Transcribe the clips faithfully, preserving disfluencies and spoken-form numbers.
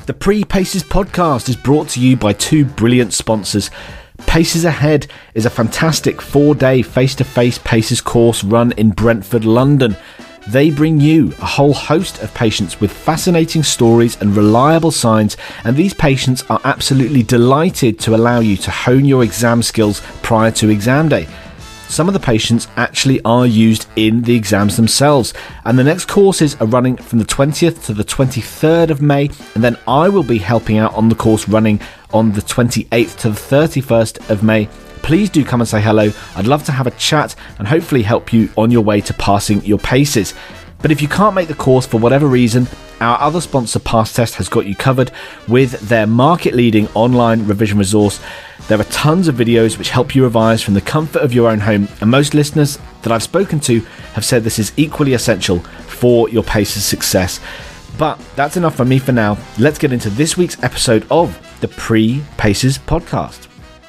The Pre-Paces podcast is brought to you by two brilliant sponsors. Paces Ahead is a fantastic four-day face-to-face Paces course run in Brentford, London. They bring you a whole host of patients with fascinating stories and reliable signs, and these patients are absolutely delighted to allow you to hone your exam skills prior to exam day. Some of the patients actually are used in the exams themselves, and the next courses are running from the twentieth to the twenty-third of May, and then I will be helping out on the course running on the twenty-eighth to the thirty-first of May. Please do come and say hello. I'd love to have a chat and hopefully help you on your way to passing your paces. But if you can't make the course for whatever reason, our other sponsor, Pass Test, has got you covered with their market-leading online revision resource. There are tons of videos which help you revise from the comfort of your own home, and most listeners that I've spoken to have said this is equally essential for your Paces success. But that's enough from me for now. Let's get into this week's episode of the Pre-Paces podcast.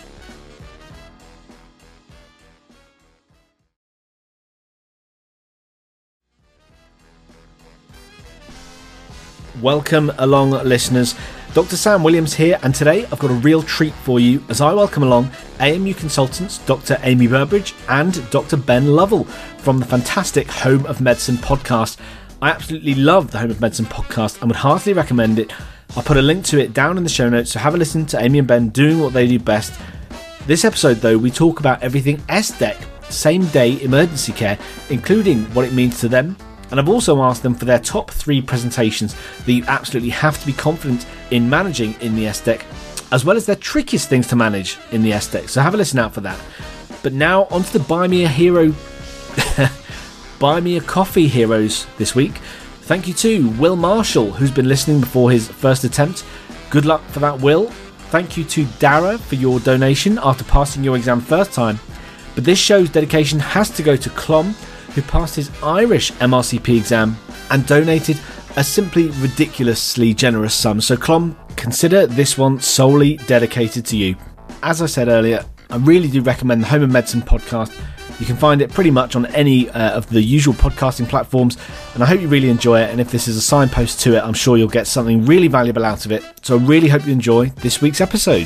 Welcome along, listeners. Doctor Sam Williams here, and today I've got a real treat for you as I welcome along A M U consultants Doctor Amy Burbridge and Doctor Ben Lovell from the fantastic Home of Medicine podcast. I absolutely love the Home of Medicine podcast and would heartily recommend it. I'll put a link to it down in the show notes, so have a listen to Amy and Ben doing what they do best. This episode, though, we talk about everything S D E C, same day emergency care, including what it means to them. And I've also asked them for their top three presentations that you absolutely have to be confident in managing in the S D E C, as well as their trickiest things to manage in the S D E C. So have a listen out for that. But now onto the Buy Me a Hero, Buy Me a Coffee heroes this week. Thank you to Will Marshall, who's been listening before his first attempt. Good luck for that, Will. Thank you to Dara for your donation after passing your exam first time. But this show's dedication has to go to Clom, who passed his Irish M R C P exam and donated a simply ridiculously generous sum. So Clom, consider this one solely dedicated to you. As I said earlier, I really do recommend the Home of Medicine podcast. You can find it pretty much on any uh, of the usual podcasting platforms, and I hope you really enjoy it. And if this is a signpost to it, I'm sure you'll get something really valuable out of it. So I really hope you enjoy this week's episode.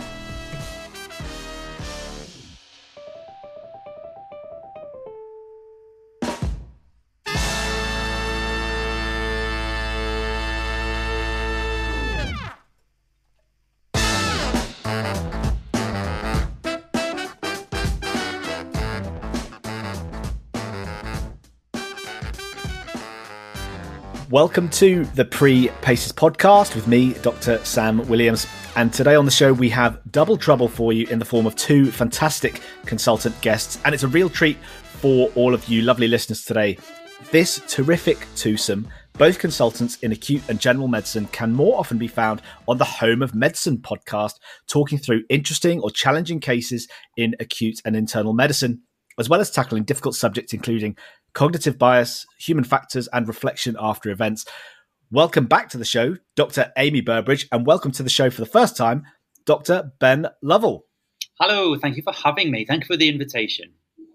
Welcome to the Pre-Paces podcast with me, Doctor Sam Williams. And today on the show, we have double trouble for you in the form of two fantastic consultant guests. And it's a real treat for all of you lovely listeners today. This terrific twosome, both consultants in acute and general medicine, can more often be found on the Home of Medicine podcast, talking through interesting or challenging cases in acute and internal medicine, as well as tackling difficult subjects including cognitive bias, human factors, and reflection after events. Welcome back to the show, Doctor Amy Burbridge, and welcome to the show for the first time, Doctor Ben Lovell. Hello, thank you for having me. Thank you for the invitation.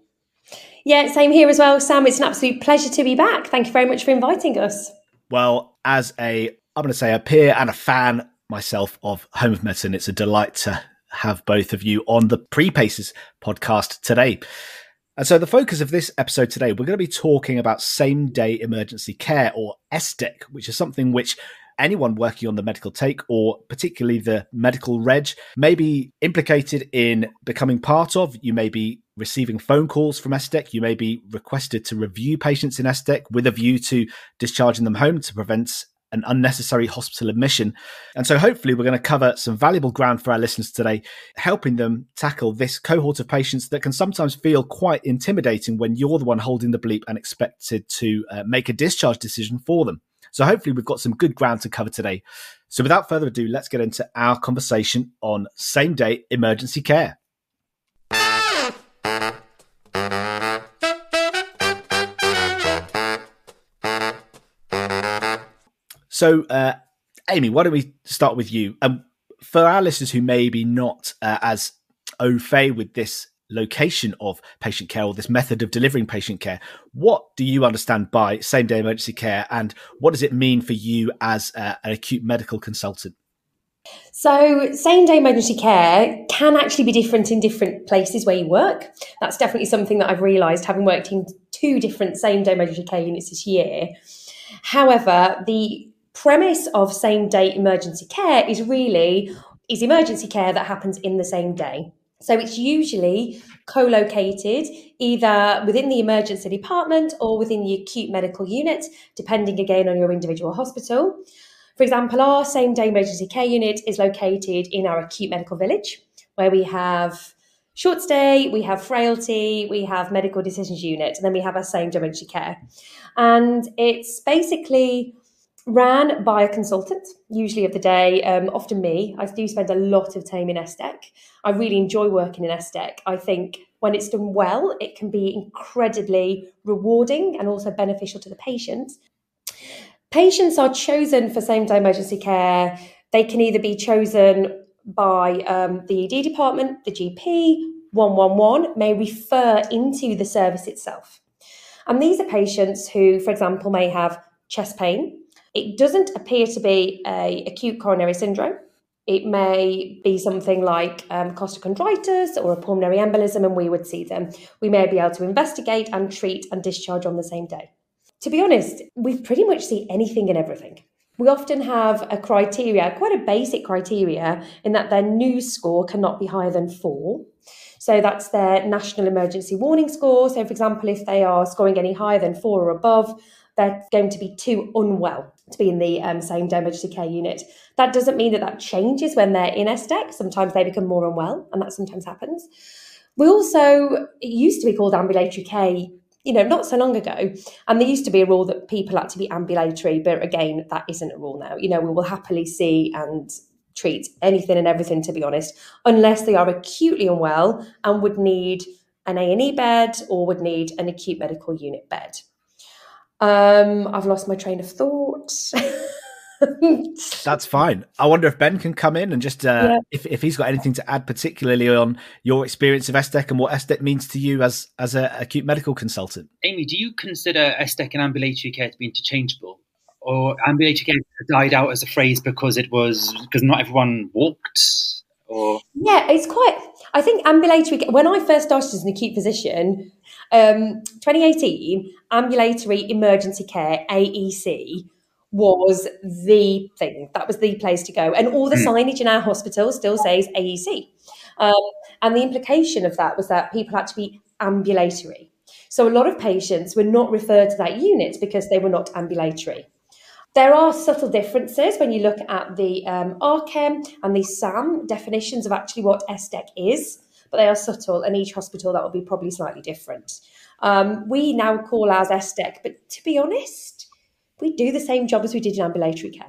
Yeah, same here as well, Sam. It's an absolute pleasure to be back. Thank you very much for inviting us. Well, as a, I'm going to say a peer and a fan myself of Home of Medicine, it's a delight to have both of you on the Pre-Paces podcast today. And so the focus of this episode today, we're going to be talking about same-day emergency care, or S D E C, which is something which anyone working on the medical take, or particularly the medical reg, may be implicated in becoming part of. You may be receiving phone calls from S D E C. You may be requested to review patients in S D E C with a view to discharging them home to prevent an unnecessary hospital admission. And so hopefully we're going to cover some valuable ground for our listeners today, helping them tackle this cohort of patients that can sometimes feel quite intimidating when you're the one holding the bleep and expected to uh, make a discharge decision for them. So hopefully we've got some good ground to cover today. So without further ado, let's get into our conversation on same-day emergency care. So, uh, Amy, why don't we start with you? Um, for our listeners who may be not uh, as au fait with this location of patient care, or this method of delivering patient care. What do you understand by same-day emergency care, and what does it mean for you as a, an acute medical consultant? So same-day emergency care can actually be different in different places where you work. That's definitely something that I've realised, having worked in two different same-day emergency care units this year. However, the premise of same-day emergency care is really is emergency care that happens in the same day. So it's usually co-located either within the emergency department or within the acute medical unit, depending again on your individual hospital. For example, our same-day emergency care unit is located in our acute medical village, where we have short stay, we have frailty, we have medical decisions unit, and then we have our same-day emergency care. And it's basically ran by a consultant, usually of the day, um, often me. I do spend a lot of time in S D E C. I really enjoy working in S D E C. I think when it's done well, it can be incredibly rewarding and also beneficial to the patient. Patients are chosen for same-day emergency care. They can either be chosen by um, the E D department, the G P, one one one may refer into the service itself. And these are patients who, for example, may have chest pain. It doesn't appear to be a acute coronary syndrome. It may be something like um, costochondritis or a pulmonary embolism, and we would see them. We may be able to investigate and treat and discharge on the same day. To be honest, we pretty much see anything and everything. We often have a criteria, quite a basic criteria, in that their NEWS score cannot be higher than four. So that's their National Emergency Warning Score. So, for example, if they are scoring any higher than four or above, they're going to be too unwell to be in the um, same-day emergency care unit. That doesn't mean that that changes when they're in S D E C. Sometimes they become more unwell, and that sometimes happens. We also, it used to be called ambulatory care, you know, not so long ago. And there used to be a rule that people had to be ambulatory, but again, that isn't a rule now. You know, we will happily see and treat anything and everything, to be honest, unless they are acutely unwell and would need an A and E bed or would need an acute medical unit bed. Um, I've lost my train of thought. That's fine. I wonder if Ben can come in and just, uh, yeah. if, if he's got anything to add, particularly on your experience of S D E C and what S D E C means to you as, as an acute medical consultant. Amy, do you consider S D E C and ambulatory care to be interchangeable? Or ambulatory care died out as a phrase because it was, because not everyone walked? Or Yeah, it's quite, I think ambulatory, when I first started as an acute physician, um, twenty eighteen, ambulatory emergency care, A E C, was the thing. That was the place to go. And all the mm. signage in our hospital still says A E C. Um, and the implication of that was that people had to be ambulatory. So a lot of patients were not referred to that unit because they were not ambulatory. There are subtle differences when you look at the um, R C E M and the S A M definitions of actually what S D E C is, but they are subtle, and each hospital that will be probably slightly different. Um, we now call ours S D E C, but to be honest, we do the same job as we did in ambulatory care.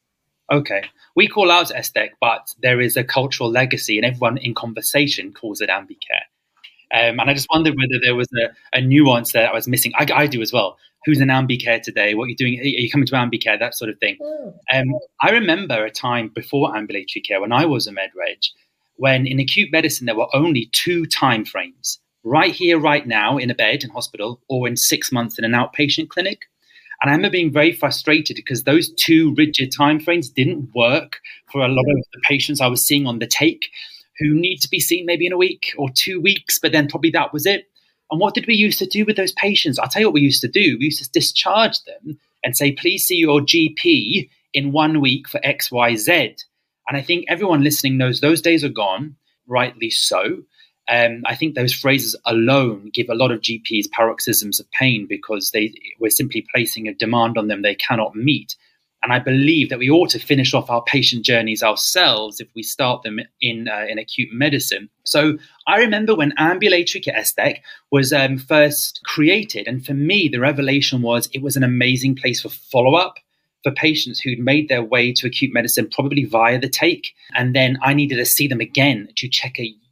Okay. We call ours S D E C, but there is a cultural legacy, and everyone in conversation calls it Ambicare. Um, and I just wondered whether there was a, a nuance there I was missing. I, I do as well. Who's in Ambicare today? What are you doing? Are you coming to Ambicare? That sort of thing. Um, I remember a time before ambulatory care when I was a med reg, when in acute medicine there were only two time frames: right here, right now in a bed in hospital, or in six months in an outpatient clinic. And I remember being very frustrated because those two rigid timeframes didn't work for a lot of the patients I was seeing on the take, who need to be seen maybe in a week or two weeks, but then probably that was it. And what did we used to do with those patients? I'll tell you what we used to do. We used to discharge them and say, please see your G P in one week for X, Y, Z. And I think everyone listening knows those days are gone, rightly so. Um, I think those phrases alone give a lot of G Ps paroxysms of pain because they we're simply placing a demand on them they cannot meet. And I believe that we ought to finish off our patient journeys ourselves if we start them in uh, in acute medicine. So I remember when ambulatory care S D E C was um, first created. And for me, the revelation was it was an amazing place for follow-up for patients who'd made their way to acute medicine, probably via the take. And then I needed to see them again to check a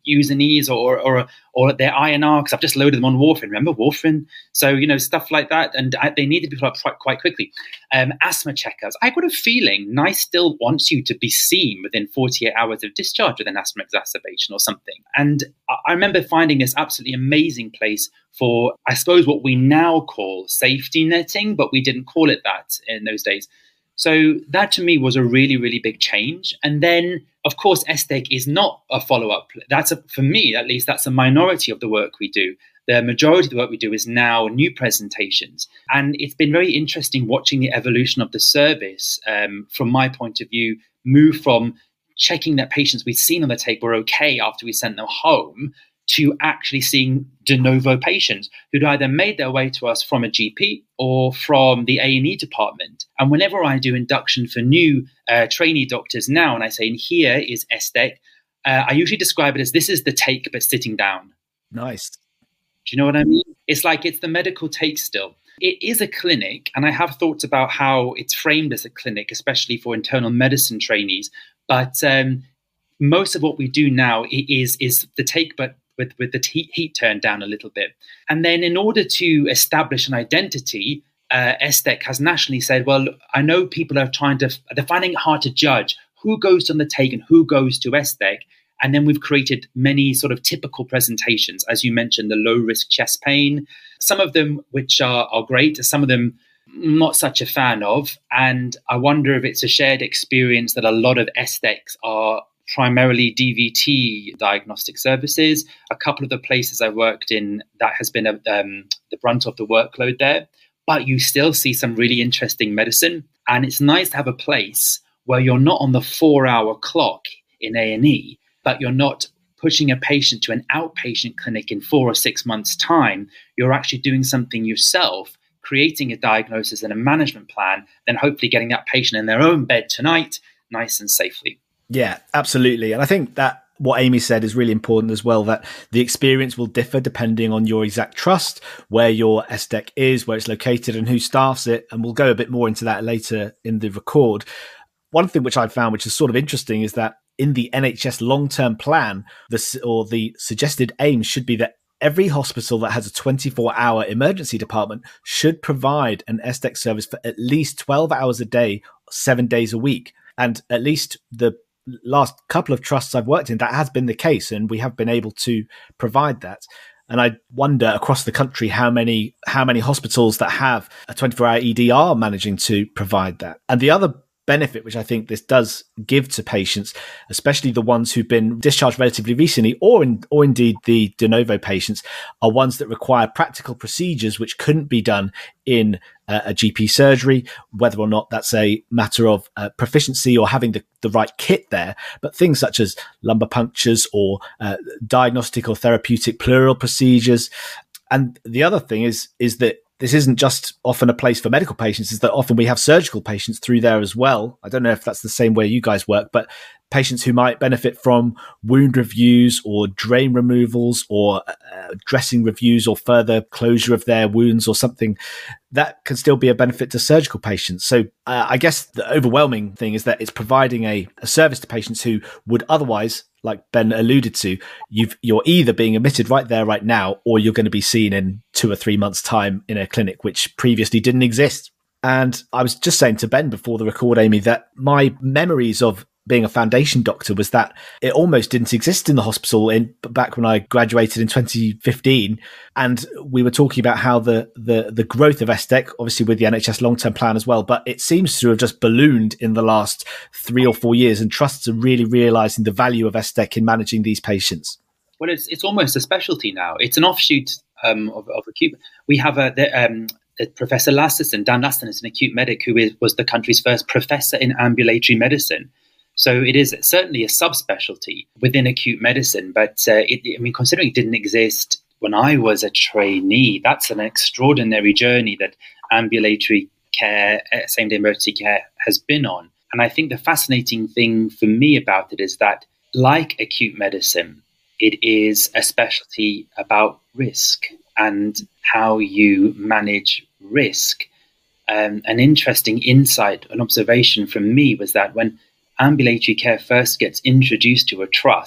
Usinese or or or their I N R because I've just loaded them on warfarin. Remember warfarin? So, you know, stuff like that. And I, they needed to be followed up quite quickly. Um, asthma checkers. I got a feeling NICE still wants you to be seen within forty-eight hours of discharge with an asthma exacerbation or something. And I remember finding this absolutely amazing place for, I suppose, what we now call safety netting, but we didn't call it that in those days. So that to me was a really, really big change. And then, of course, S D E C is not a follow-up. That's a, for me, at least, that's a minority of the work we do. The majority of the work we do is now new presentations. And it's been very interesting watching the evolution of the service, um, from my point of view, move from checking that patients we'd seen on the tape were okay after we sent them home to actually seeing de novo patients who'd either made their way to us from a G P or from the A and E department. And whenever I do induction for new uh, trainee doctors now, and I say, and here is S D E C, uh, I usually describe it as this is the take, but sitting down. Nice. Do you know what I mean? It's like it's the medical take still. It is a clinic, and I have thoughts about how it's framed as a clinic, especially for internal medicine trainees. But um, most of what we do now is is the take, but with, with the heat, heat turned down a little bit. And then in order to establish an identity, uh, S D E C has nationally said, well, I know people are trying to, they're finding it hard to judge who goes on the take and who goes to S D E C. And then we've created many sort of typical presentations, as you mentioned, the low risk chest pain, some of them which are, are great, some of them not such a fan of. And I wonder if it's a shared experience that a lot of S D E Cs are primarily D V T diagnostic services. A couple of the places I worked in, that has been a, um, the brunt of the workload there. But you still see some really interesting medicine. And it's nice to have a place where you're not on the four-hour clock in A and E, but you're not pushing a patient to an outpatient clinic in four or six months' time. You're actually doing something yourself, creating a diagnosis and a management plan, then hopefully getting that patient in their own bed tonight, nice and safely. Yeah, absolutely. And I think that what Amy said is really important as well, that the experience will differ depending on your exact trust, where your S D E C is, where it's located and who staffs it. And we'll go a bit more into that later in the record. One thing which I found, which is sort of interesting, is that in the N H S long-term plan, the, or the suggested aim should be that every hospital that has a twenty-four hour emergency department should provide an S D E C service for at least twelve hours a day, seven days a week. And at least the last couple of trusts I've worked in, that has been the case, and we have been able to provide that. And I wonder across the country how many how many hospitals that have a twenty-four hour E D are managing to provide that. And the other benefit, which I think this does give to patients, especially the ones who've been discharged relatively recently, or in, or indeed the de novo patients, are ones that require practical procedures which couldn't be done in uh, a G P surgery, whether or not that's a matter of uh, proficiency or having the, the right kit there. But things such as lumbar punctures or uh, diagnostic or therapeutic pleural procedures. And the other thing is, is that this isn't just often a place for medical patients, is that often we have surgical patients through there as well. I don't know if that's the same way you guys work, but patients who might benefit from wound reviews or drain removals or uh, dressing reviews or further closure of their wounds or something, that can still be a benefit to surgical patients. So uh, I guess the overwhelming thing is that it's providing a, a service to patients who would otherwise, like Ben alluded to, you've, you're either being admitted right there, right now, or you're going to be seen in two or three months' time in a clinic, which previously didn't exist. And I was just saying to Ben before the record, Amy, that my memories of being a foundation doctor was that it almost didn't exist in the hospital in back when I graduated in twenty fifteen. And we were talking about how the the the growth of S D E C, obviously with the N H S long-term plan as well, but it seems to have just ballooned in the last three or four years, and trusts are really realizing the value of S D E C in managing these patients. Well, it's it's almost a specialty now. It's an offshoot um, of, of acute. We have a the, um, Professor Lasseson, Dan Lasseson is an acute medic who is, was the country's first professor in ambulatory medicine. So it is certainly a subspecialty within acute medicine. But uh, it, I mean, considering it didn't exist when I was a trainee, that's an extraordinary journey that ambulatory care, same-day emergency care has been on. And I think the fascinating thing for me about it is that, like acute medicine, it is a specialty about risk and how you manage risk. Um, an interesting insight, an observation from me was that when ambulatory care first gets introduced to a trust,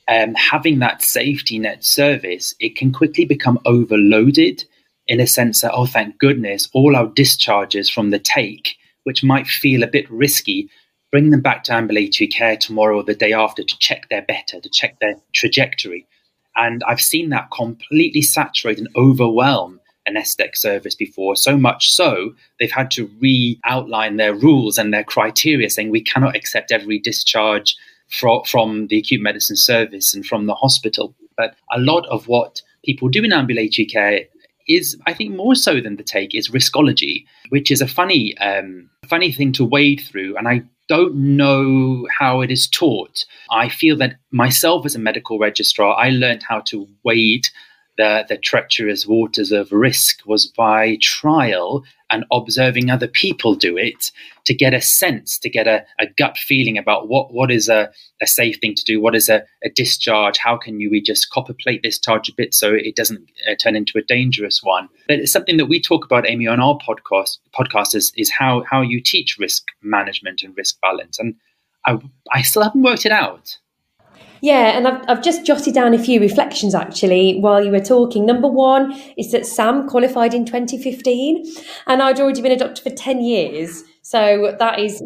um, having that safety net service, it can quickly become overloaded in a sense that, oh, thank goodness, all our discharges from the take, which might feel a bit risky, bring them back to ambulatory care tomorrow or the day after to check they're better, to check their trajectory. And I've seen that completely saturate and overwhelm an S D E C service before, so much so they've had to re-outline their rules and their criteria, saying we cannot accept every discharge fro- from the acute medicine service and from the hospital. But a lot of what people do in ambulatory care is, I think, more so than the take, is riskology, which is a funny, um, funny thing to wade through. And I don't know how it is taught. I feel that myself as a medical registrar, I learned how to wade the, the treacherous waters of risk was by trial and observing other people do it to get a sense, to get a, a gut feeling about what, what is a, a safe thing to do, what is a, a discharge, how can you we just copper plate this discharge a bit so it doesn't uh, turn into a dangerous one. But it's something that we talk about, Amy, on our podcast, podcast is, is how, how you teach risk management and risk balance. And I, I still haven't worked it out. Yeah, and I've, I've just jotted down a few reflections actually while you were talking. Number one is that Sam qualified in twenty fifteen and I'd already been a doctor for ten years. So that is,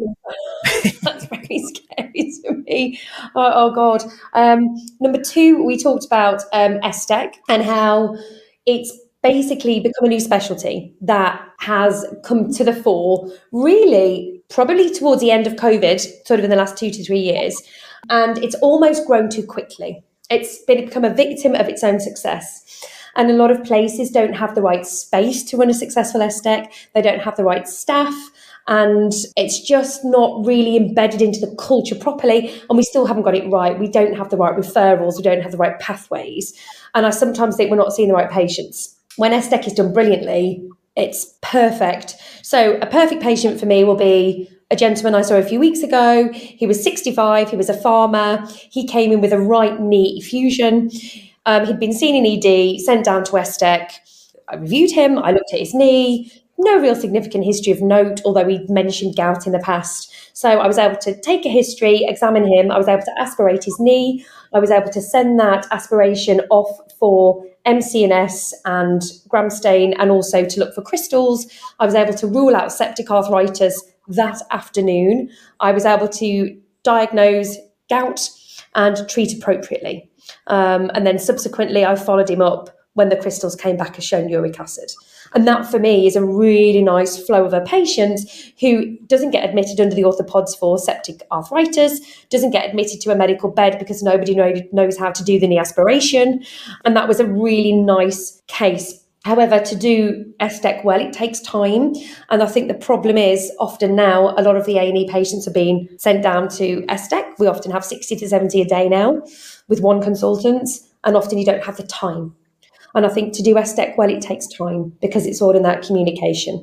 that's very scary to me. Oh, oh God. Um, number two, we talked about um, S D E C and how it's basically become a new specialty that has come to the fore really probably towards the end of COVID, sort of in the last two to three years. And it's almost grown too quickly. It's been become a victim of its own success. And a lot of places don't have the right space to run a successful S D E C. They don't have the right staff. And it's just not really embedded into the culture properly. And we still haven't got it right. We don't have the right referrals. We don't have the right pathways. And I sometimes think we're not seeing the right patients. When S D E C is done brilliantly, it's perfect. So a perfect patient for me will be a gentleman I saw a few weeks ago. He was sixty-five. He was a farmer. He came in with a right knee effusion. Um, he'd been seen in E D, sent down to S D E C. I reviewed him. I looked at his knee. No real significant history of note, although he'd mentioned gout in the past. So I was able to take a history, examine him. I was able to aspirate his knee. I was able to send that aspiration off for M C N S and gram stain and also to look for crystals. I was able to rule out septic arthritis that afternoon. I was able to diagnose gout and treat appropriately. Um, and then subsequently, I followed him up when the crystals came back as shown uric acid. And that for me is a really nice flow of a patient who doesn't get admitted under the orthopods for septic arthritis, doesn't get admitted to a medical bed because nobody know, knows how to do the knee aspiration. And that was a really nice case. However, to do S D E C well, it takes time. And I think the problem is often now a lot of the A and E patients are being sent down to S D E C. We often have sixty to seventy a day now with one consultant, and often you don't have the time. And I think to do S D E C well, it takes time because it's all in that communication.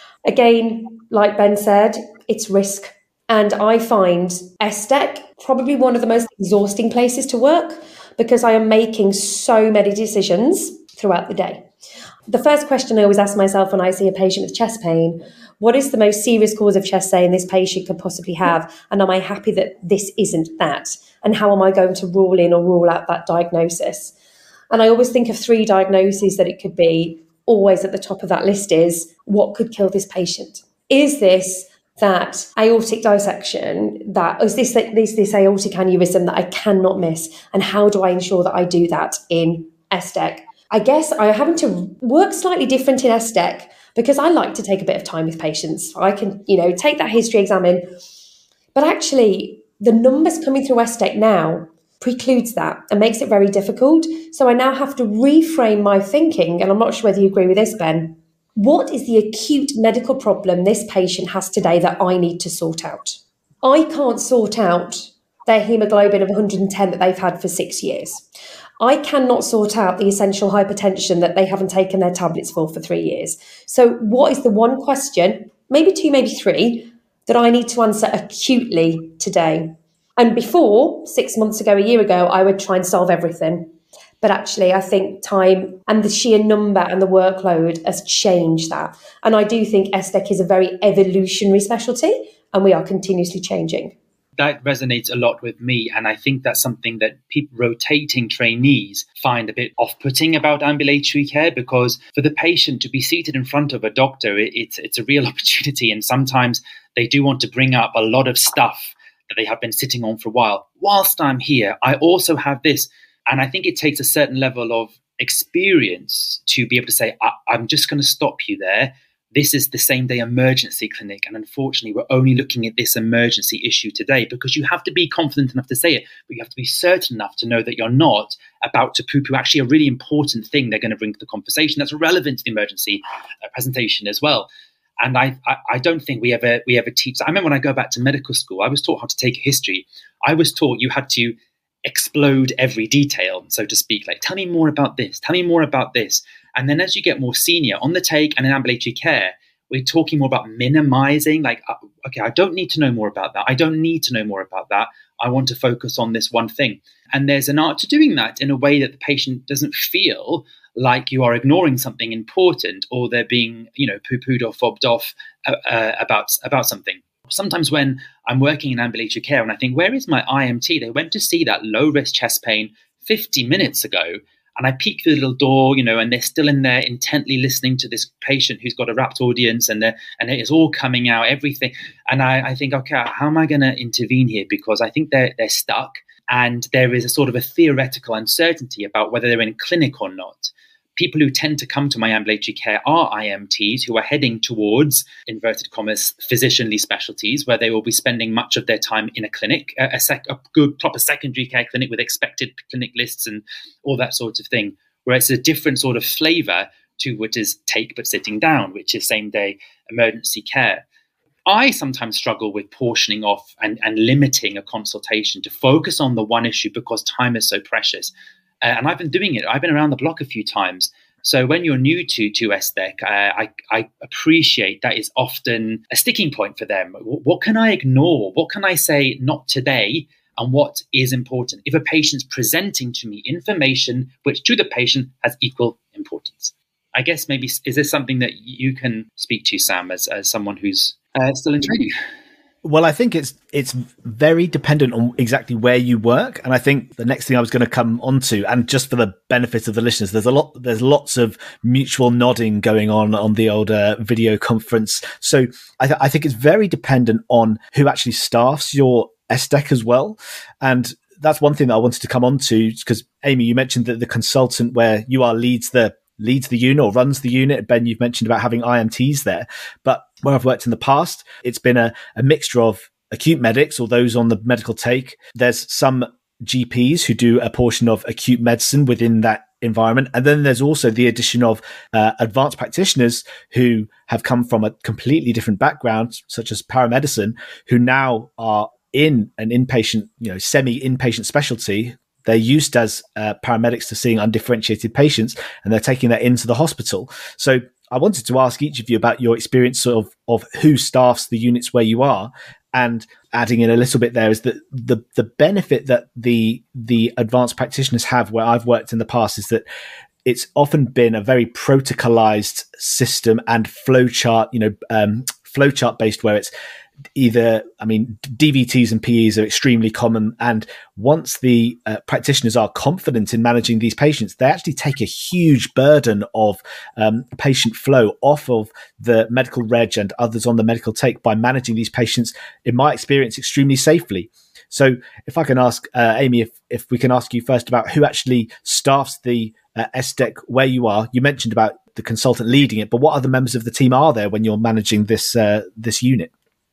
Again, like Ben said, it's risk. And I find S D E C probably one of the most exhausting places to work because I am making so many decisions throughout the day. The first question I always ask myself when I see a patient with chest pain, what is the most serious cause of chest pain this patient could possibly have? And am I happy that this isn't that? And how am I going to rule in or rule out that diagnosis? And I always think of three diagnoses that it could be. Always at the top of that list is, what could kill this patient? Is this that aortic dissection, that is this, this, this aortic aneurysm that I cannot miss? And how do I ensure that I do that in S D E C? I guess I'm having to work slightly different in S D E C because I like to take a bit of time with patients. I can, you know, take that history examine, but actually the numbers coming through S D E C now precludes that and makes it very difficult. So I now have to reframe my thinking, and I'm not sure whether you agree with this, Ben. What is the acute medical problem this patient has today that I need to sort out? I can't sort out their hemoglobin of one hundred ten that they've had for six years. I cannot sort out the essential hypertension that they haven't taken their tablets for for three years. So what is the one question, maybe two, maybe three, that I need to answer acutely today? And before, six months ago, a year ago, I would try and solve everything. But actually, I think time and the sheer number and the workload has changed that. And I do think S D E C is a very evolutionary specialty, and we are continuously changing. That resonates a lot with me. And I think that's something that people, rotating trainees, find a bit off-putting about ambulatory care, because for the patient to be seated in front of a doctor, it, it's, it's a real opportunity. And sometimes they do want to bring up a lot of stuff that they have been sitting on for a while. Whilst I'm here, I also have this. And I think it takes a certain level of experience to be able to say, I- I'm just going to stop you there. This is the same day emergency clinic. And unfortunately, we're only looking at this emergency issue today, because you have to be confident enough to say it, but you have to be certain enough to know that you're not about to poo-poo actually a really important thing they're going to bring to the conversation that's relevant to the emergency uh, presentation as well. And I, I, I don't think we ever we ever teach. I remember when I go back to medical school, I was taught how to take history. I was taught you had to explode every detail, so to speak. Like, tell me more about this. Tell me more about this. And then as you get more senior on the take and in ambulatory care, we're talking more about minimizing. Like, uh, okay, I don't need to know more about that. I don't need to know more about that. I want to focus on this one thing. And there's an art to doing that in a way that the patient doesn't feel like you are ignoring something important, or they're being, you know, poo-pooed or fobbed off uh, uh, about about something. Sometimes when I'm working in ambulatory care and I think, where is my I M T? They went to see that low-risk chest pain fifty minutes ago, and I peek through the little door, you know, and they're still in there intently listening to this patient who's got a rapt audience, and they're, and it is all coming out, everything. And I, I think, okay, how am I going to intervene here? Because I think they're they're stuck, and there is a sort of a theoretical uncertainty about whether they're in clinic or not. People who tend to come to my ambulatory care are I M Ts who are heading towards, inverted commas, physicianly specialties, where they will be spending much of their time in a clinic, a, sec, a good proper secondary care clinic with expected clinic lists and all that sort of thing, where it's a different sort of flavour to what is take but sitting down, which is same day emergency care. I sometimes struggle with portioning off and, and limiting a consultation to focus on the one issue, because time is so precious. Uh, and I've been doing it. I've been around the block a few times. So when you're new to, to S D E C, uh, I, I appreciate that is often a sticking point for them. W- what can I ignore? What can I say not today? And what is important? If a patient's presenting to me information which to the patient has equal importance. I guess maybe, is this something that you can speak to, Sam, as, as someone who's uh, still in training? Well, I think it's it's very dependent on exactly where you work, and I think the next thing I was going to come onto, and just for the benefit of the listeners, there's a lot, there's lots of mutual nodding going on on the old uh, video conference. So I, th- I think it's very dependent on who actually staffs your S D E C as well, and that's one thing that I wanted to come on to, because Amy, you mentioned that the consultant where you are leads the leads the unit or runs the unit. Ben, you've mentioned about having I M Ts there, but where I've worked in the past, it's been a, a mixture of acute medics or those on the medical take. There's some G Ps who do a portion of acute medicine within that environment. And then there's also the addition of uh, advanced practitioners who have come from a completely different background, such as paramedicine, who now are in an inpatient, you know, semi-inpatient specialty. They're used as uh, paramedics to seeing undifferentiated patients, and they're taking that into the hospital. So I wanted to ask each of you about your experience of, of who staffs the units where you are, and adding in a little bit there is that the the benefit that the the advanced practitioners have where I've worked in the past is that it's often been a very protocolized system and flowchart, you know, um, flowchart based, where it's either, I mean, D V Ts and P Es are extremely common. And once the uh, practitioners are confident in managing these patients, they actually take a huge burden of um, patient flow off of the medical reg and others on the medical take by managing these patients, in my experience, extremely safely. So if I can ask, uh, Amy, if, if we can ask you first about who actually staffs the uh, S D E C where you are. You mentioned about the consultant leading it, but what other members of the team are there when you're managing this uh, this unit?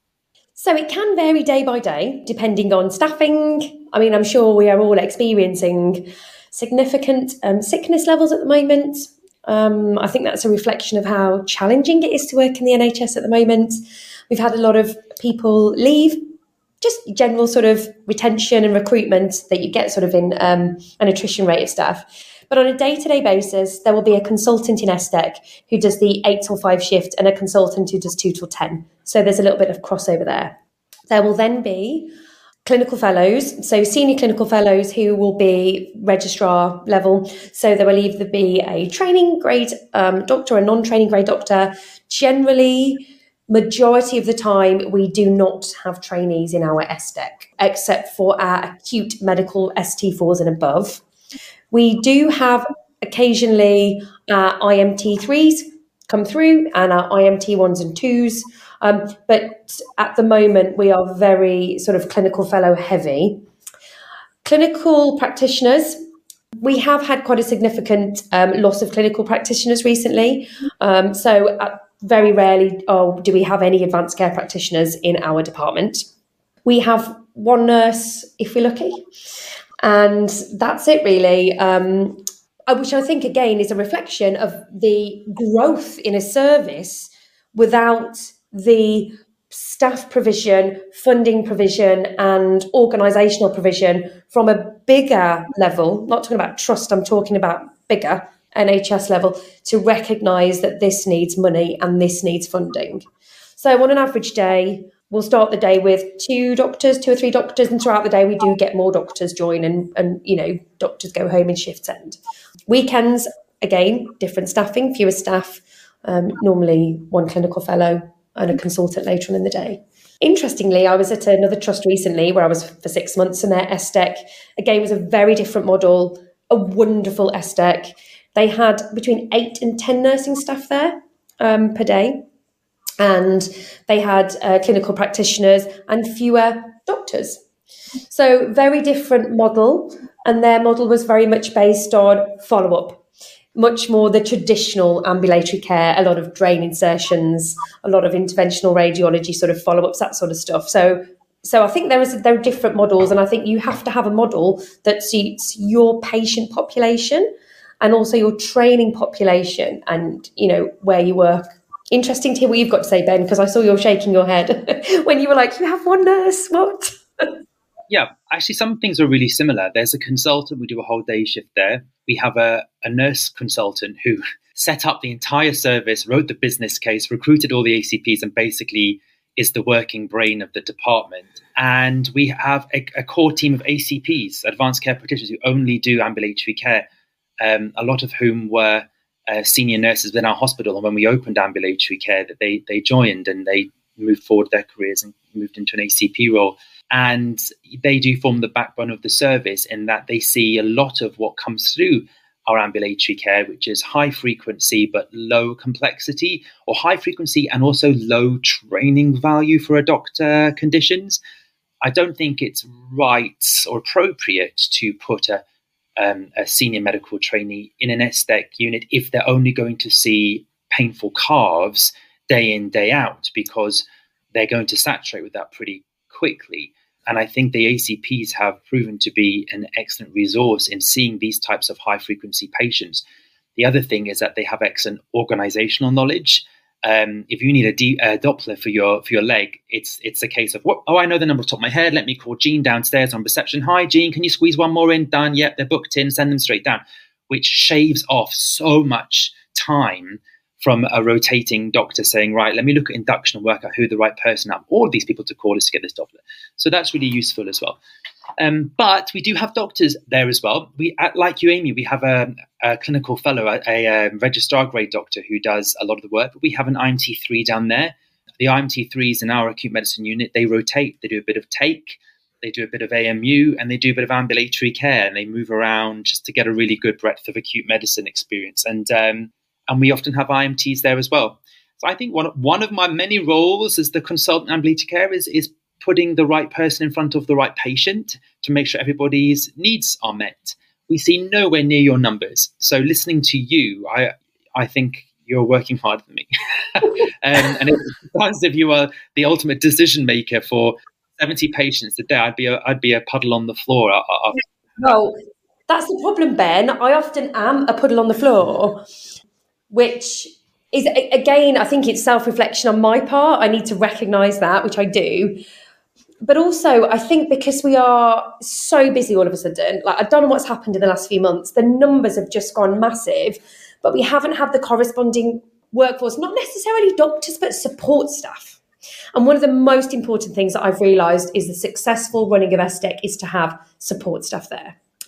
So it can vary day by day, depending on staffing. I mean, I'm sure we are all experiencing significant um, sickness levels at the moment. Um, I think that's a reflection of how challenging it is to work in the N H S at the moment. We've had a lot of people leave, just general sort of retention and recruitment that you get sort of in um, an attrition rate of staff. But on a day-to-day basis, there will be a consultant in S D E C who does the eight till five shift and a consultant who does two till ten. So there's a little bit of crossover there. There will then be clinical fellows, so senior clinical fellows who will be registrar level. So there will either be a training grade um, doctor or a non-training grade doctor. Generally, Majority of the time, we do not have trainees in our S D E C, except for our acute medical S T fours and above. We do have occasionally our I M T threes come through and our I M T ones and twos. Um, but at the moment, we are very sort of clinical fellow heavy. Clinical practitioners, we have had quite a significant um, loss of clinical practitioners recently. Um, so uh, very rarely oh, do we have any advanced care practitioners in our department. We have one nurse, if we're lucky, and that's it really, um, which I think, again, is a reflection of the growth in a service without the staff provision, funding provision and organisational provision from a bigger level, not talking about trust, I'm talking about bigger N H S level, to recognise that this needs money and this needs funding. So on an average day, we'll start the day with two doctors, two or three doctors, and throughout the day we do get more doctors join and, and you know, doctors go home in shifts end. Weekends, again, different staffing, fewer staff, um, normally one clinical fellow and a consultant later on in the day. Interestingly, I was at another trust recently where I was for six months and their S D E C, again, was a very different model, a wonderful S D E C. They had between eight and ten nursing staff there um, per day. And they had uh, clinical practitioners and fewer doctors. So very different model. And their model was very much based on follow-up. Much more the traditional ambulatory care, a lot of drain insertions, a lot of interventional radiology sort of follow-ups, that sort of stuff. So so I think there is there are different models, and I think you have to have a model that suits your patient population and also your training population and, you know, where you work. Interesting to hear what you've got to say, Ben, because I saw you shaking your head when you were like, you have one nurse, what? Yeah, actually, some things are really similar. There's a consultant, we do a whole day shift there. We have a, a nurse consultant who set up the entire service, wrote the business case, recruited all the A C Ps, and basically is the working brain of the department. And we have a, a core team of A C Ps, advanced care practitioners, who only do ambulatory care, um, a lot of whom were uh, senior nurses within our hospital. And when we opened ambulatory care, that they they joined and they moved forward their careers and moved into an A C P role. And they do form the backbone of the service in that they see a lot of what comes through our ambulatory care, which is high frequency but low complexity, or high frequency and also low training value for a doctor conditions. I don't think it's right or appropriate to put a, um, a senior medical trainee in an S D E C unit if they're only going to see painful calves day in, day out, because they're going to saturate with that pretty quickly. And I think the A C Ps have proven to be an excellent resource in seeing these types of high frequency patients. The other thing is that they have excellent organizational knowledge. Um, if you need a, D, a Doppler for your for your leg, it's it's a case of, what, oh, I know the number off the top of my head. Let me call Jean downstairs on reception. Hi, Jean, can you squeeze one more in? Done. Yep, they're booked in. Send them straight down, which shaves off so much time from a rotating doctor saying, right, let me look at induction and work out who the right person out of all of these people to call is to get this Doppler. So that's really useful as well. Um, but we do have doctors there as well. We, at, like you, Amy, we have a, a clinical fellow, a, a registrar grade doctor who does a lot of the work. But we have an I M T three down there. The I M T threes in our acute medicine unit, they rotate. They do a bit of take, they do a bit of A M U, and they do a bit of ambulatory care. And they move around just to get a really good breadth of acute medicine experience. And um, and we often have I M Ts there as well. So I think one, one of my many roles as the consultant ambulatory care is, is putting the right person in front of the right patient to make sure everybody's needs are met. We see nowhere near your numbers. So listening to you, I I think you're working harder than me. um, and it sounds as if you are the ultimate decision maker for seventy patients a day. I'd be a, I'd be a puddle on the floor. Well, that's the problem, Ben. I often am a puddle on the floor, which is, again, I think it's self-reflection on my part. I need to recognise that, which I do. But also, I think because we are so busy all of a sudden, like I don't know what's happened in the last few months, the numbers have just gone massive, but we haven't had the corresponding workforce, not necessarily doctors, but support staff. And one of the most important things that I've realised is the successful running of S D E C is to have support staff there.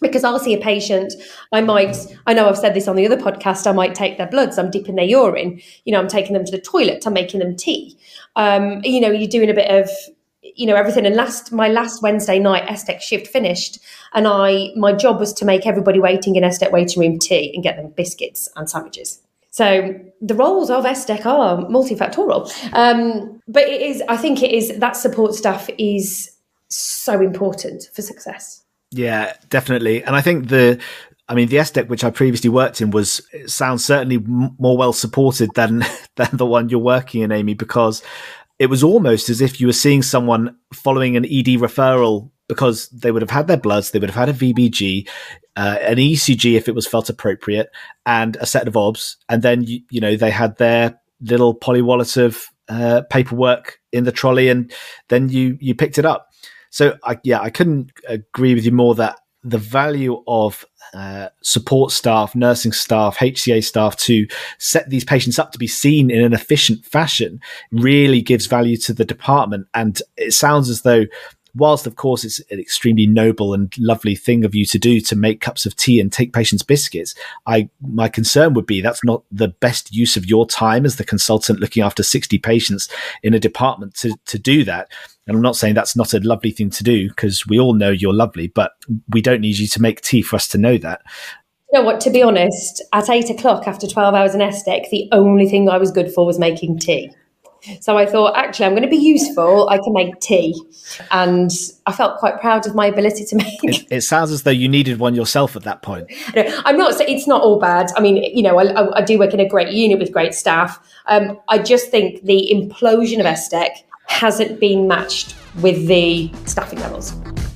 Because I'll see a patient, I might, I know I've said this on the other podcast, I might take their bloods, I'm dipping their urine, you know, I'm taking them to the toilet, I'm making them tea. Um, you know, you're doing a bit of, you know, everything. And last, my last Wednesday night, ESTEC shift finished, and I, my job was to make everybody waiting in ESTEC waiting room tea and get them biscuits and sandwiches. So the roles of ESTEC are multifactorial. Um, but it is, I think it is, that support staff is so important for success. Yeah, definitely. And I think the, I mean, the ESTEC, which I previously worked in, was, it sounds certainly m- more well supported than, than the one you're working in, Amy, because it was almost as if you were seeing someone following an E D referral, because they would have had their bloods, they would have had a V B G, uh, an E C G if it was felt appropriate, and a set of obs. And then, you, you know, they had their little poly wallet of uh, paperwork in the trolley, and then you, you picked it up. So, I, yeah, I couldn't agree with you more that the value of uh, support staff, nursing staff, H C A staff to set these patients up to be seen in an efficient fashion really gives value to the department. And it sounds as though, whilst, of course, it's an extremely noble and lovely thing of you to do to make cups of tea and take patients biscuits, I my concern would be that's not the best use of your time as the consultant looking after sixty patients in a department to, to do that. And I'm not saying that's not a lovely thing to do, because we all know you're lovely, but we don't need you to make tea for us to know that. You know what, to be honest, at eight o'clock after twelve hours in ESTEC, the only thing I was good for was making tea. So I thought, actually, I'm going to be useful. I can make tea. And I felt quite proud of my ability to make. It, it sounds as though you needed one yourself at that point. No, I'm not, it's not all bad. I mean, you know, I, I do work in a great unit with great staff. Um, I just think the implosion of ESTEC hasn't been matched with the staffing levels.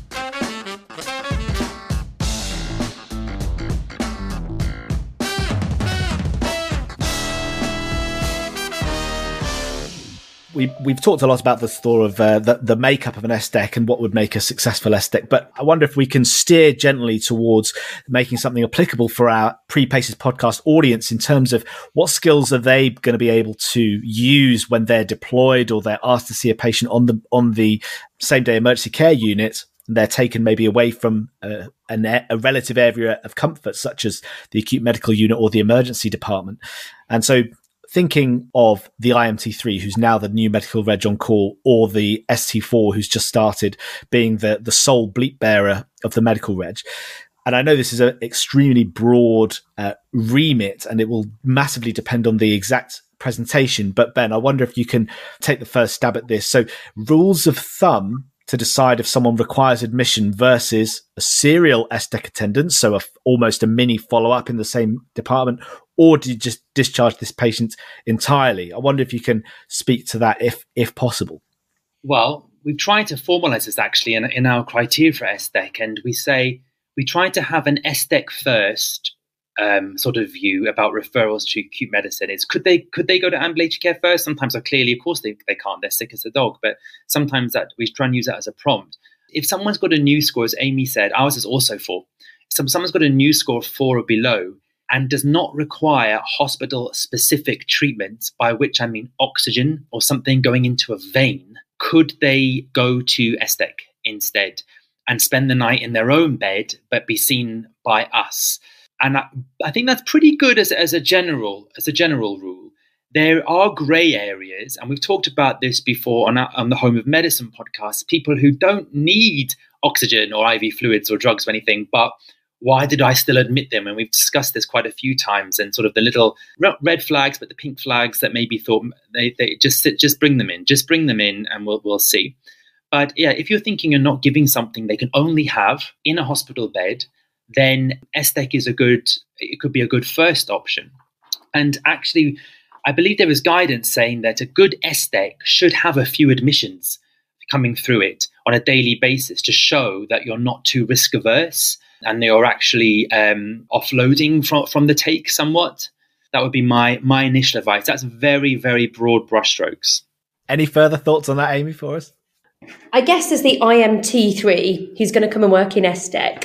We, we've talked a lot about the sort of uh, the, the makeup of an ESTEC and what would make a successful ESTEC, but I wonder if we can steer gently towards making something applicable for our Pre-PACES podcast audience in terms of what skills are they going to be able to use when they're deployed or they're asked to see a patient on the on the same day emergency care unit. They're taken maybe away from uh, an, a relative area of comfort, such as the acute medical unit or the emergency department. And so thinking of the I M T three, who's now the new medical reg on call, or the S T four, who's just started being the, the sole bleep bearer of the medical reg. And I know this is an extremely broad uh, remit, and it will massively depend on the exact presentation. But Ben, I wonder if you can take the first stab at this. So rules of thumb to decide if someone requires admission versus a serial ESTEC attendance, so a, almost a mini follow-up in the same department, or do you just discharge this patient entirely? I wonder if you can speak to that if if possible. Well, we've tried to formalize this actually in, in our criteria for ESTEC, and we say we try to have an ESTEC first um, sort of view about referrals to acute medicine. Is could they could they go to ambulatory care first? Sometimes, are clearly, of course, they, they can't. They're sick as a dog. But sometimes that we try and use that as a prompt. If someone's got a new score, as Amy said, ours is also four. So someone's got a new score of four or below and does not require hospital-specific treatment, by which I mean oxygen or something going into a vein, could they go to ESTEC instead and spend the night in their own bed but be seen by us? And I, I think that's pretty good as, as a general as a general rule. There are grey areas, and we've talked about this before on, our, on the Home of Medicine podcast, people who don't need oxygen or I V fluids or drugs or anything, but why did I still admit them? And we've discussed this quite a few times, and sort of the little red flags, but the pink flags that maybe thought they, they just sit, just bring them in, just bring them in, and we'll we'll see. But yeah, if you're thinking you're not giving something they can only have in a hospital bed, then ESTEC is a good, it could be a good first option. And actually, I believe there is guidance saying that a good ESTEC should have a few admissions coming through it on a daily basis to show that you're not too risk averse and they are actually um, offloading from, from the take somewhat. That would be my my initial advice. That's very, very broad brushstrokes. Any further thoughts on that, Amy, for us? I guess as the I M T three who's going to come and work in ESTEC,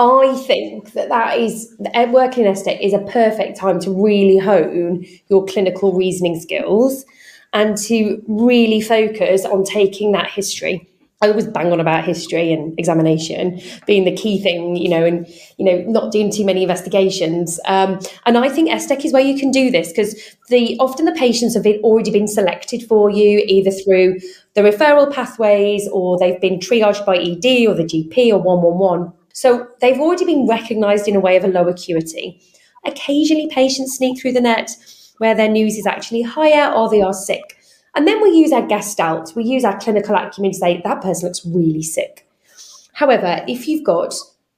I think that that is, working in ESTEC is a perfect time to really hone your clinical reasoning skills and to really focus on taking that history I always bang on about history and examination being the key thing, you know, and, you know, not doing too many investigations. Um, and I think S D E C is where you can do this, because the often the patients have already been selected for you, either through the referral pathways, or they've been triaged by E D or the G P or one one one. So they've already been recognised in a way of a low acuity. Occasionally patients sneak through the net where their news is actually higher or they are sick. And then we use our gestalt, we use our clinical acumen to say that person looks really sick. However, if you've got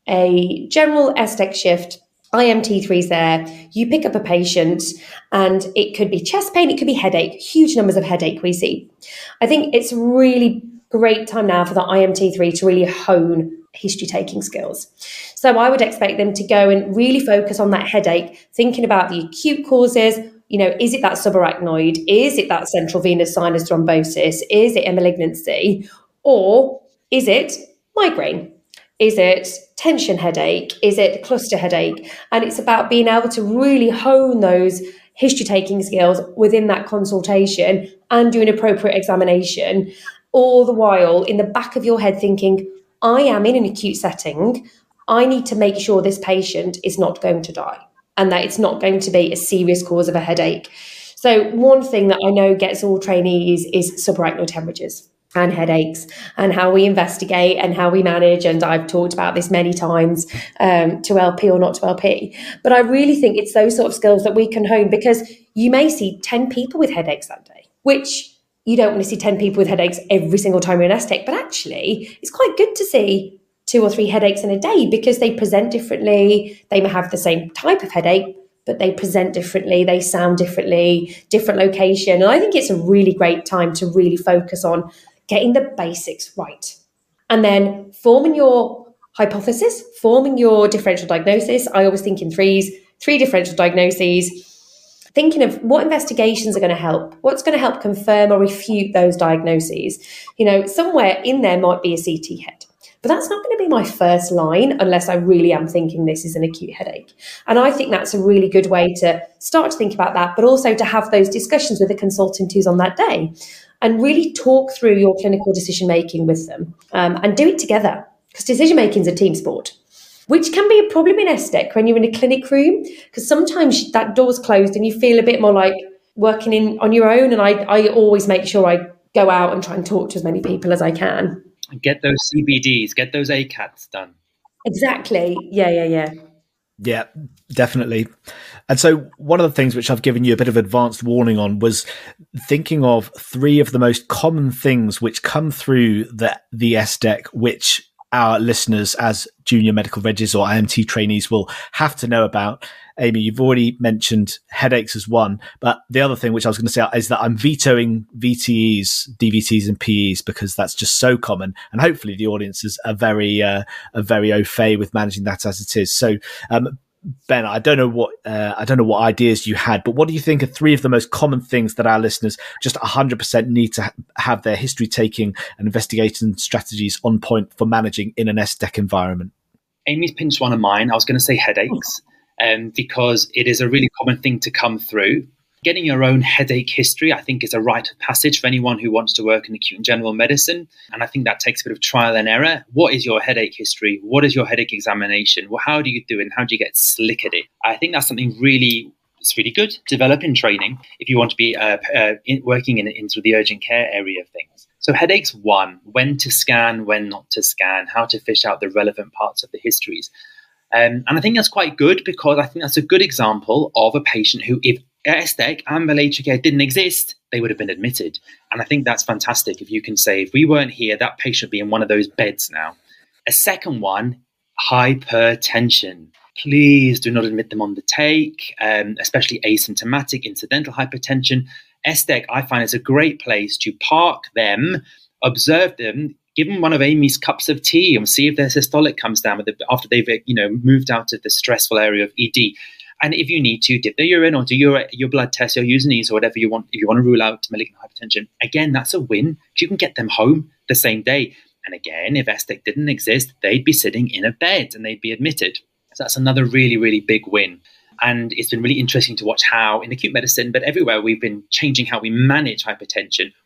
a general S D E C shift, I M T three is there, you pick up a patient and it could be chest pain, it could be headache, huge numbers of headache we see. I think it's a really great time now for the I M T three to really hone history taking skills. So I would expect them to go and really focus on that headache, thinking about the acute causes. You know, is it that subarachnoid? Is it that central venous sinus thrombosis? Is it a malignancy? Or is it migraine? Is it tension headache? Is it cluster headache? And it's about being able to really hone those history-taking skills within that consultation and do an appropriate examination, all the while in the back of your head thinking, I am in an acute setting. I need to make sure this patient is not going to die, and that it's not going to be a serious cause of a headache. So one thing that I know gets all trainees is subarachnoid hemorrhages and headaches, and how we investigate and how we manage. And I've talked about this many times, um, to L P or not to L P. But I really think it's those sort of skills that we can hone, because you may see ten people with headaches that day, which you don't want to see ten people with headaches every single time you're in S D E C. But actually, it's quite good to see two or three headaches in a day, because they present differently. They may have the same type of headache, but they present differently. They sound differently, different location. And I think it's a really great time to really focus on getting the basics right. And then forming your hypothesis, forming your differential diagnosis. I always think in threes, three differential diagnoses, thinking of what investigations are going to help, what's going to help confirm or refute those diagnoses. You know, somewhere in there might be a C T head, but that's not going to be my first line unless I really am thinking this is an acute headache. And I think that's a really good way to start to think about that, but also to have those discussions with the consultant who's on that day and really talk through your clinical decision-making with them, um, and do it together, because decision-making is a team sport, which can be a problem in S D E C when you're in a clinic room, because sometimes that door's closed and you feel a bit more like working in on your own. And I, I always make sure I go out and try and talk to as many people as I can. Get those C B Ds, get those A C A Ts done. Exactly. Yeah, yeah, yeah. Yeah, definitely. And so one of the things which I've given you a bit of advanced warning on was thinking of three of the most common things which come through the, the S D E C, which our listeners as junior medical regs or I M T trainees will have to know about. Amy, you've already mentioned headaches as one, but the other thing which I was going to say is that I'm vetoing V T Es, D V Ts and P Es, because that's just so common. And hopefully the audiences are very, uh, are very au fait with managing that as it is. So, um, Ben, I don't know what, uh, I don't know what ideas you had, but what do you think are three of the most common things that our listeners just one hundred percent need to ha- have their history taking and investigation strategies on point for managing in an S D E C environment? Amy's pinched one of mine. I was going to say headaches. Um, because it is a really common thing to come through. Getting your own headache history, I think, is a rite of passage for anyone who wants to work in acute and general medicine. And I think that takes a bit of trial and error. What is your headache history? What is your headache examination? Well, how do you do it? And how do you get slick at it? I think that's something really, it's really good to develop in training if you want to be uh, uh, in, working in, in sort of the urgent care area of things. So headaches, one, when to scan, when not to scan, how to fish out the relevant parts of the histories. Um, and I think that's quite good, because I think that's a good example of a patient who, if S D E C and ambulatory care didn't exist, they would have been admitted. And I think that's fantastic if you can say, if we weren't here, that patient would be in one of those beds now. A second one, hypertension. Please do not admit them on the take, um, especially asymptomatic incidental hypertension. S D E C, I find, is a great place to park them, observe them, give them one of Amy's cups of tea and see if their systolic comes down with it after they've, you know, moved out of the stressful area of E D. And if you need to, dip their urine or do your your blood test or use knees or whatever you want, if you want to rule out malignant hypertension, again, that's a win. You can get them home the same day. And again, if S D E C didn't exist, they'd be sitting in a bed and they'd be admitted. So that's another really, really big win. And it's been really interesting to watch how in acute medicine, but everywhere, we've been changing how we manage hypertension,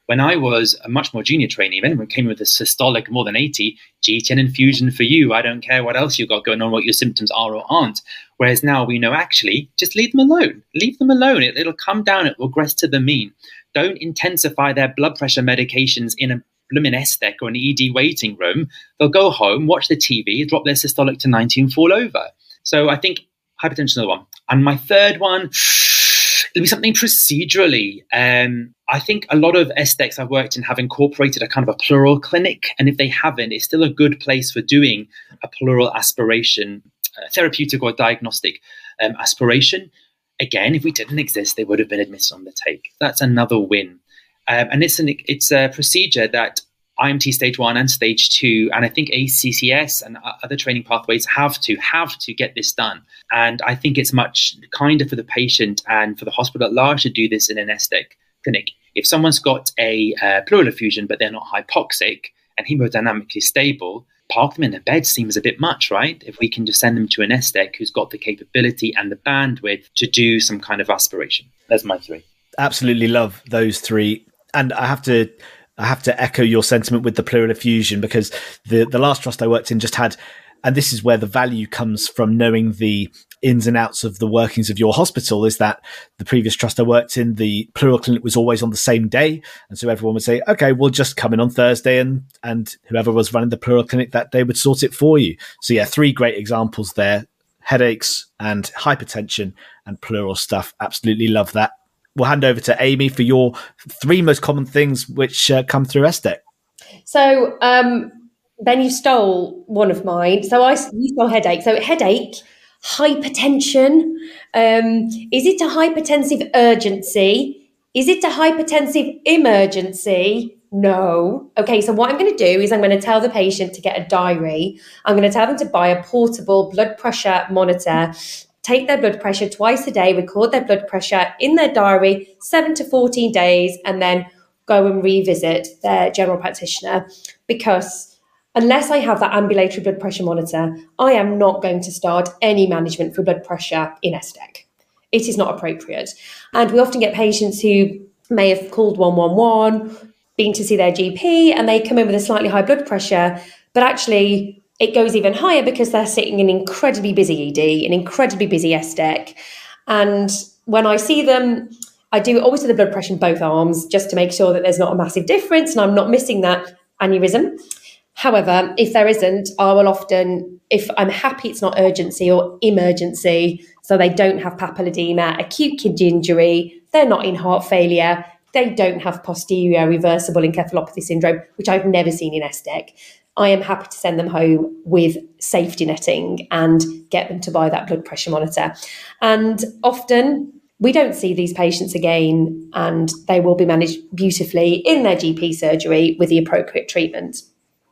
When I was a much more junior trainee, even when it came with a systolic more than eighty, G ten infusion for you. I don't care what else you've got going on, what your symptoms are or aren't. Whereas now we know, actually, just leave them alone. Leave them alone. It, it'll come down. It will regress to the mean. Don't intensify their blood pressure medications in a blooming S T E C or an E D waiting room. They'll go home, watch the T V, drop their systolic to ninety and fall over. So I think hypertension is the one. And my third one, it'll be something procedurally. Um, I think a lot of S T E Cs I've worked in have incorporated a kind of a pleural clinic. And if they haven't, it's still a good place for doing a pleural aspiration, uh, therapeutic or diagnostic um, aspiration. Again, if we didn't exist, they would have been admitted on the take. That's another win. Um, and it's an it's a procedure that I M T stage one and stage two, and I think A C C S and other training pathways have to have to get this done. And I think it's much kinder for the patient and for the hospital at large to do this in an S T E C clinic. If someone's got a uh, pleural effusion, but they're not hypoxic and hemodynamically stable, park them in a bed seems a bit much, right? If we can just send them to an S T E C who's got the capability and the bandwidth to do some kind of aspiration. That's my three. Absolutely love those three. And I have to I have to echo your sentiment with the pleural effusion, because the, the last trust I worked in just had, and this is where the value comes from knowing the ins and outs of the workings of your hospital, is that the previous trust I worked in, the pleural clinic was always on the same day. And so everyone would say, okay, we'll just come in on Thursday, and, and whoever was running the pleural clinic that day would sort it for you. So yeah, three great examples there: headaches and hypertension and pleural stuff. Absolutely love that. We'll hand over to Amy for your three most common things which uh, come through S T E C. So, um, Ben, you stole one of mine. So I you stole headache. So headache, hypertension. Um, is it a hypertensive urgency? Is it a hypertensive emergency? No. Okay, so what I'm going to do is I'm going to tell the patient to get a diary. I'm going to tell them to buy a portable blood pressure monitor, take their blood pressure twice a day, record their blood pressure in their diary, seven to fourteen days, and then go and revisit their general practitioner. Because unless I have that ambulatory blood pressure monitor, I am not going to start any management for blood pressure in S T E C. It is not appropriate. And we often get patients who may have called one one one, been to see their G P, and they come in with a slightly high blood pressure, but actually it goes even higher because they're sitting in incredibly busy E D, an incredibly busy S T E C. And when I see them, I do always do the blood pressure in both arms just to make sure that there's not a massive difference and I'm not missing that aneurysm. However, if there isn't, I will often, if I'm happy it's not urgency or emergency, so they don't have papilledema, acute kidney injury, they're not in heart failure, they don't have posterior reversible encephalopathy syndrome, which I've never seen in S T E C, I am happy to send them home with safety netting and get them to buy that blood pressure monitor. And often we don't see these patients again, and they will be managed beautifully in their G P surgery with the appropriate treatment.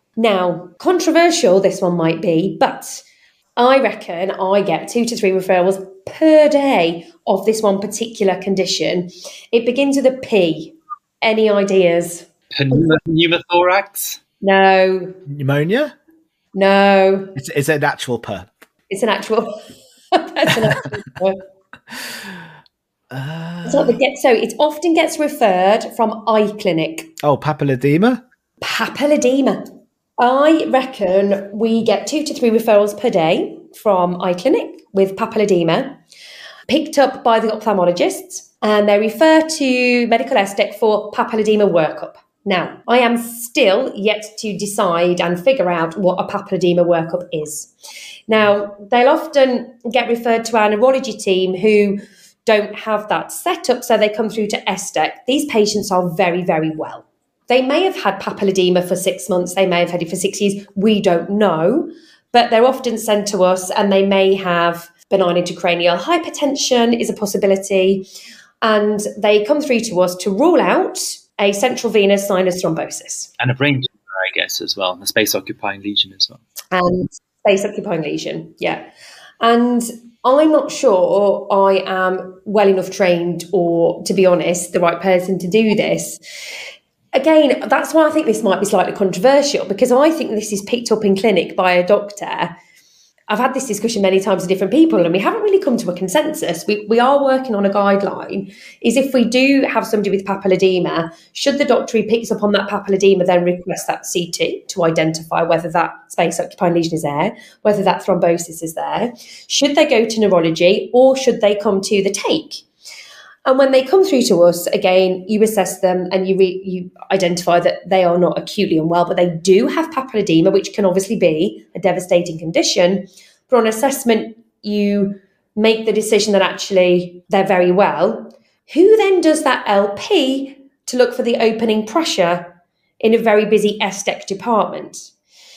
Now, controversial this one might be, but I reckon I get two to three referrals per day of this one particular condition. It begins with a P. Any ideas? Pneumothorax? No. Pneumonia? No. It's, it's an actual per. It's an actual. That's an actual per. Uh, so, it gets, so it often gets referred from eye clinic. Oh, papilledema? Papilledema. I reckon we get two to three referrals per day from eye clinic with papilledema, picked up by the ophthalmologists, and they refer to medical S T E C for papilledema workup. Now, I am still yet to decide and figure out what a papilledema workup is. Now, they'll often get referred to our neurology team who don't have that set up, so they come through to S T E C. These patients are very, very well. They may have had papilledema for six months, they may have had it for six years, we don't know, but they're often sent to us and they may have benign intracranial hypertension is a possibility, and they come through to us to rule out a central venous sinus thrombosis. And a brain tumor, I guess, as well, a space-occupying lesion as well. And space-occupying lesion, yeah. And I'm not sure I am well enough trained or, to be honest, the right person to do this. Again, that's why I think this might be slightly controversial, because I think this is picked up in clinic by a doctor I've had this discussion many times with different people, and we haven't really come to a consensus. We, we are working on a guideline, is if we do have somebody with papilledema, should the doctor who picks up on that papilledema then request that C T to identify whether that space-occupying lesion is there, whether that thrombosis is there? Should they go to neurology, or should they come to the take? And when they come through to us, again, you assess them and you re- you identify that they are not acutely unwell, but they do have papilledema, which can obviously be a devastating condition. But on assessment, you make the decision that actually they're very well. Who then does that L P to look for the opening pressure in a very busy S D E C department?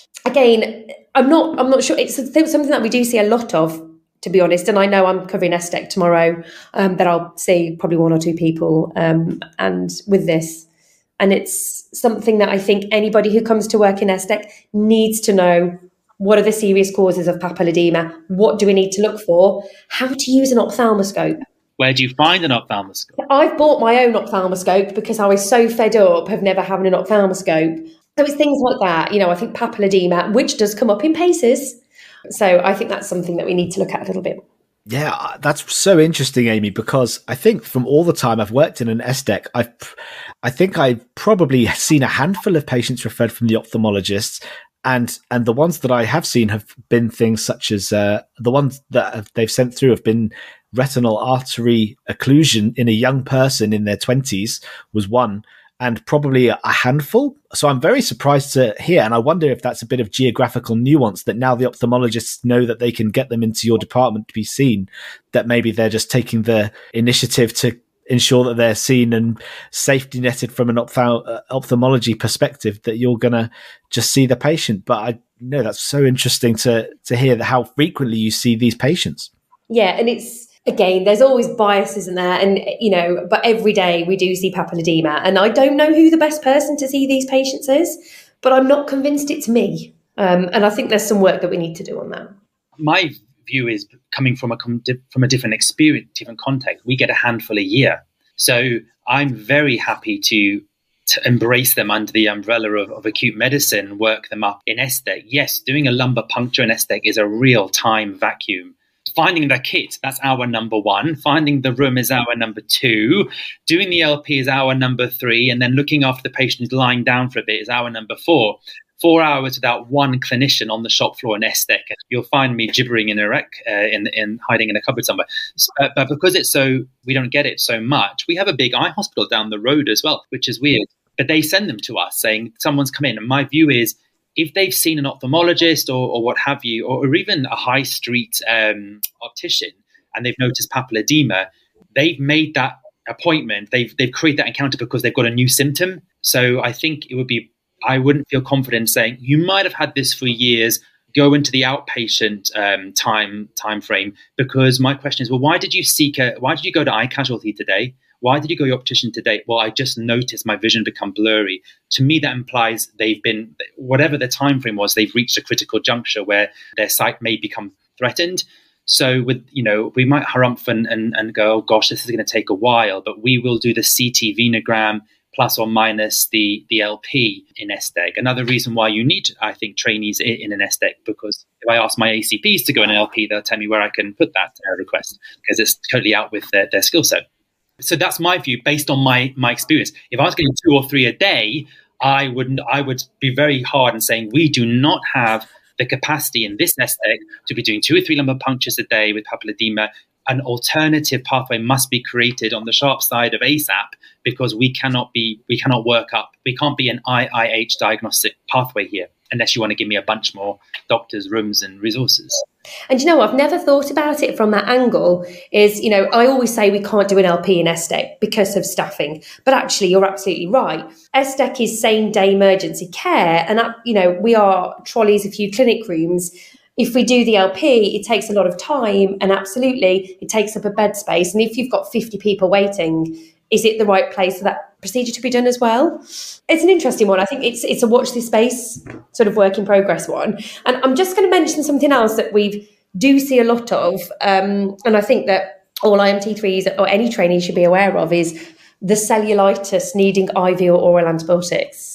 Again, I'm not, I'm not sure. It's something that we do see a lot of, to be honest. And I know I'm covering S D E C tomorrow, um, that I'll see probably one or two people um, and with this. And it's something that I think anybody who comes to work in S D E C needs to know. What are the serious causes of papilledema? What do we need to look for? How to use an ophthalmoscope? Where do you find an ophthalmoscope? I've bought my own ophthalmoscope because I was so fed up of never having an ophthalmoscope. So it's things like that. You know, I think papilledema, which does come up in PACES. So I think that's something that we need to look at a little bit. Yeah, that's so interesting, Amy, because I think from all the time I've worked in an S D E C, I've, I think I've probably seen a handful of patients referred from the ophthalmologists. And and the ones that I have seen have been things such as uh, the ones that have, they've sent through have been retinal artery occlusion in a young person in their twenties was one, and probably a handful. So I'm very surprised to hear, and I wonder if that's a bit of geographical nuance, that now the ophthalmologists know that they can get them into your department to be seen, that maybe they're just taking the initiative to ensure that they're seen and safety netted from an ophthalm- uh, ophthalmology perspective, that you're going to just see the patient. But I know that's so interesting to to hear that how frequently you see these patients. Yeah, and it's, again, there's always biases in there, and, you know, but every day we do see papilledema, and I don't know who the best person to see these patients is, but I'm not convinced it's me. Um, and I think there's some work that we need to do on that. My view is, coming from a from a different experience, different context, we get a handful a year. So I'm very happy to to embrace them under the umbrella of, of acute medicine, work them up in S D E C. Yes, doing a lumbar puncture in S D E C is a real time vacuum. Finding the kit, that's our number one. Finding the room is our number two. Doing the L P is our number three. And then looking after the patient who's lying down for a bit is our number four. Four hours without one clinician on the shop floor in S D E C. You'll find me gibbering in a wreck, uh, in, in hiding in a cupboard somewhere. So, uh, but because it's so, we don't get it so much, we have a big eye hospital down the road as well, which is weird. But they send them to us saying someone's come in. And my view is, if they've seen an ophthalmologist or, or what have you, or, or even a high street um, optician, and they've noticed papilledema, they've made that appointment. They've they've created that encounter because they've got a new symptom. So I think it would be, I wouldn't feel confident saying you might have had this for years. Go into the outpatient um, time time frame, because my question is, well, why did you seek a? Why did you go to eye casualty today? Why did you go to your optician today? Well, I just noticed my vision become blurry. To me, that implies they've been, whatever the time frame was, they've reached a critical juncture where their sight may become threatened. So with, you know, we might harumph and, and, and go, oh gosh, this is going to take a while, but we will do the C T venogram plus or minus the, the L P in S D E C. Another reason why you need, I think, trainees in, in an S D E C, because if I ask my A C Ps to go in an L P, they'll tell me where I can put that uh, request, because it's totally out with their, their skill set. So that's my view based on my my experience. If I was getting two or three a day, I wouldn't. I would be very hard in saying we do not have the capacity in this S D E C to be doing two or three lumbar punctures a day with papilledema. An alternative pathway must be created on the sharp side of ASAP, because we cannot be we cannot work up. We can't be an I I H diagnostic pathway here unless you want to give me a bunch more doctors, rooms, and resources. And you know, I've never thought about it from that angle. Is, you know, I always say we can't do an L P in S D E C because of staffing, but actually you're absolutely right. S D E C is same day emergency care, and uh, you know, we are trolleys, a few clinic rooms. If we do the L P, it takes a lot of time, and absolutely it takes up a bed space. And if you've got fifty people waiting, is it the right place for that procedure to be done as well? It's an interesting one. I think it's it's a watch this space sort of work in progress one. And I'm just going to mention something else that we do see a lot of, um, and I think that all I M T threes or any trainee should be aware of, is the cellulitis needing I V or oral antibiotics.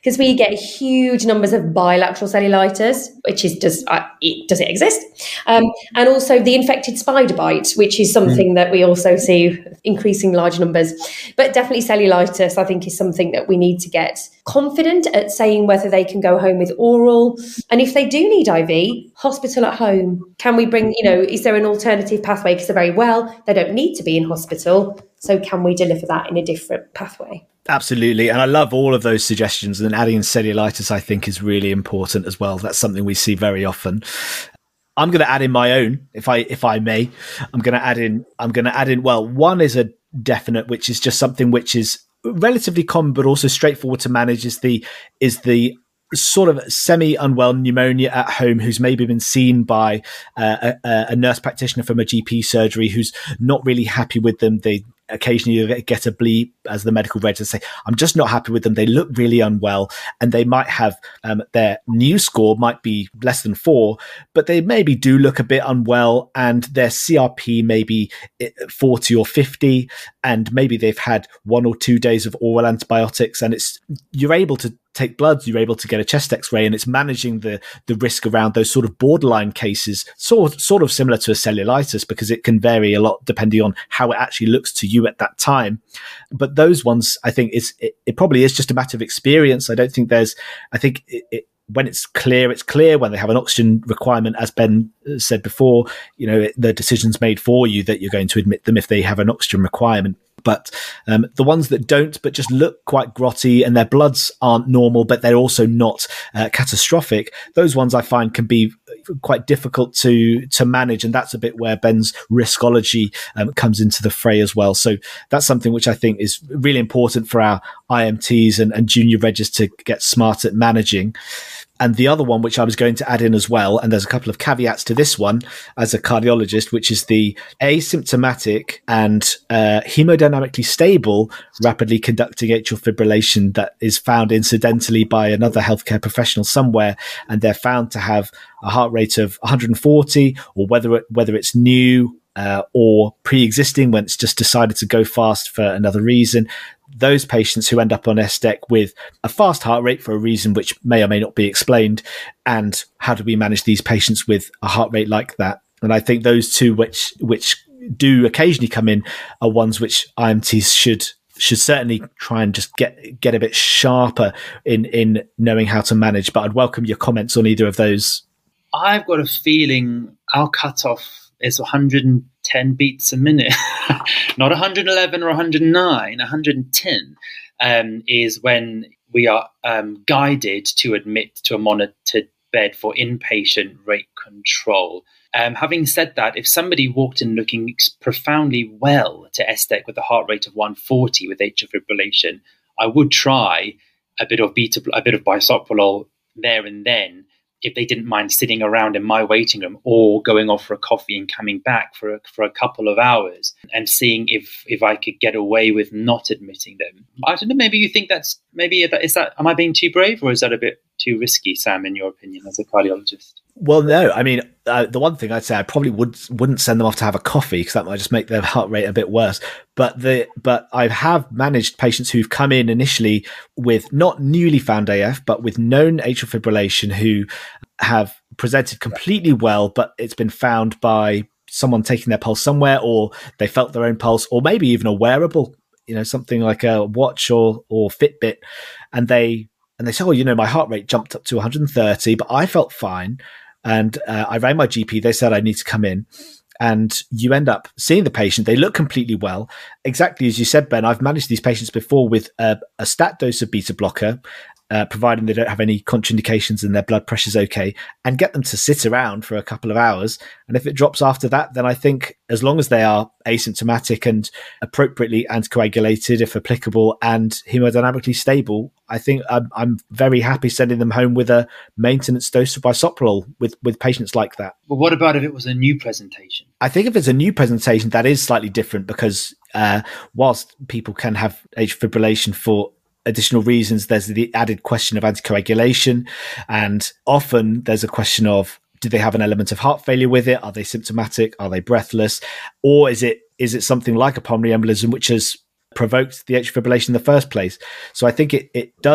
because we get huge numbers of bilateral cellulitis, which is does uh, it, does it exist? Um, and also the infected spider bite, which is something mm. that we also see increasing large numbers. But definitely cellulitis, I think, is something that we need to get confident at saying whether they can go home with oral. And if they do need I V, hospital at home. Can we bring, you know, is there an alternative pathway? Because they're very well, they don't need to be in hospital. So can we deliver that in a different pathway? Absolutely. And I love all of those suggestions. And adding in cellulitis, I think, is really important as well. That's something we see very often. I'm going to add in my own, if I if I may. I'm going to add in, I'm going to add in, well, one is a definite, which is just something which is relatively common, but also straightforward to manage, is the is the sort of semi-unwell pneumonia at home who's maybe been seen by uh, a, a nurse practitioner from a G P surgery who's not really happy with them. They occasionally get a bleep as the medical register say, I'm just not happy with them. They look really unwell, and they might have um, their new score might be less than four, but they maybe do look a bit unwell, and their C R P may be forty or fifty, and maybe they've had one or two days of oral antibiotics, and it's you're able to take bloods, you're able to get a chest x-ray, and it's managing the the risk around those sort of borderline cases, sort, sort of similar to a cellulitis, because it can vary a lot depending on how it actually looks to you at that time. But those ones, I think, is it, it probably is just a matter of experience. I don't think there's, I think it, it, when it's clear, it's clear. When they have an oxygen requirement, as Ben said before, you know, the decision's made for you that you're going to admit them if they have an oxygen requirement. But um, the ones that don't, but just look quite grotty and their bloods aren't normal, but they're also not uh, catastrophic, those ones I find can be quite difficult to to manage. And that's a bit where Ben's riskology um, comes into the fray as well. So that's something which I think is really important for our I M Ts and, and junior regis to get smart at managing. And the other one, which I was going to add in as well, and there's a couple of caveats to this one as a cardiologist, which is the asymptomatic and uh, hemodynamically stable rapidly conducting atrial fibrillation that is found incidentally by another healthcare professional somewhere, and they're found to have a heart rate of one hundred forty, or whether it, whether it's new uh, or pre-existing when it's just decided to go fast for another reason. Those patients who end up on S D E C with a fast heart rate for a reason which may or may not be explained, and how do we manage these patients with a heart rate like that? And I think those two, which which do occasionally come in, are ones which I M Ts should should certainly try and just get get a bit sharper in in knowing how to manage. But I'd welcome your comments on either of those. I've got a feeling our cutoff is one hundred ten beats a minute, not one hundred eleven or one hundred nine, one hundred ten um, is when we are um, guided to admit to a monitored bed for inpatient rate control. Um, having said that, if somebody walked in looking profoundly well to S D E C with a heart rate of one forty with atrial fibrillation, I would try a bit of beta, a bit of bisoprolol there and then, if they didn't mind sitting around in my waiting room or going off for a coffee and coming back for a, for a couple of hours and seeing if, if I could get away with not admitting them. I don't know, maybe you think that's, maybe that, is that, am I being too brave, or is that a bit too risky, Sam, in your opinion, as a cardiologist? Well, no, I mean, uh, the one thing I'd say, I probably would, wouldn't send them off to have a coffee, because that might just make their heart rate a bit worse. But the but I have managed patients who've come in initially with not newly found A F, but with known atrial fibrillation, who have presented completely well, but it's been found by someone taking their pulse somewhere, or they felt their own pulse, or maybe even a wearable, you know, something like a watch or or Fitbit, and they and they say, oh, you know, my heart rate jumped up to one hundred thirty, but I felt fine. And uh, I rang my G P. They said I need to come in. And you end up seeing the patient. They look completely well. Exactly as you said, Ben, I've managed these patients before with a, a stat dose of beta blocker, uh, providing they don't have any contraindications and their blood pressure's okay, and get them to sit around for a couple of hours. And if it drops after that, then I think as long as they are asymptomatic and appropriately anticoagulated, if applicable, and hemodynamically stable, I think I'm, I'm very happy sending them home with a maintenance dose of bisoprolol with, with patients like that. But what about if it was a new presentation? I think if it's a new presentation, that is slightly different, because uh, whilst people can have atrial fibrillation for additional reasons, there's the added question of anticoagulation, and often there's a question of, do they have an element of heart failure with it? Are they symptomatic? Are they breathless? Or is it is it something like a pulmonary embolism which has provoked the atrial fibrillation in the first place? So I think it, it does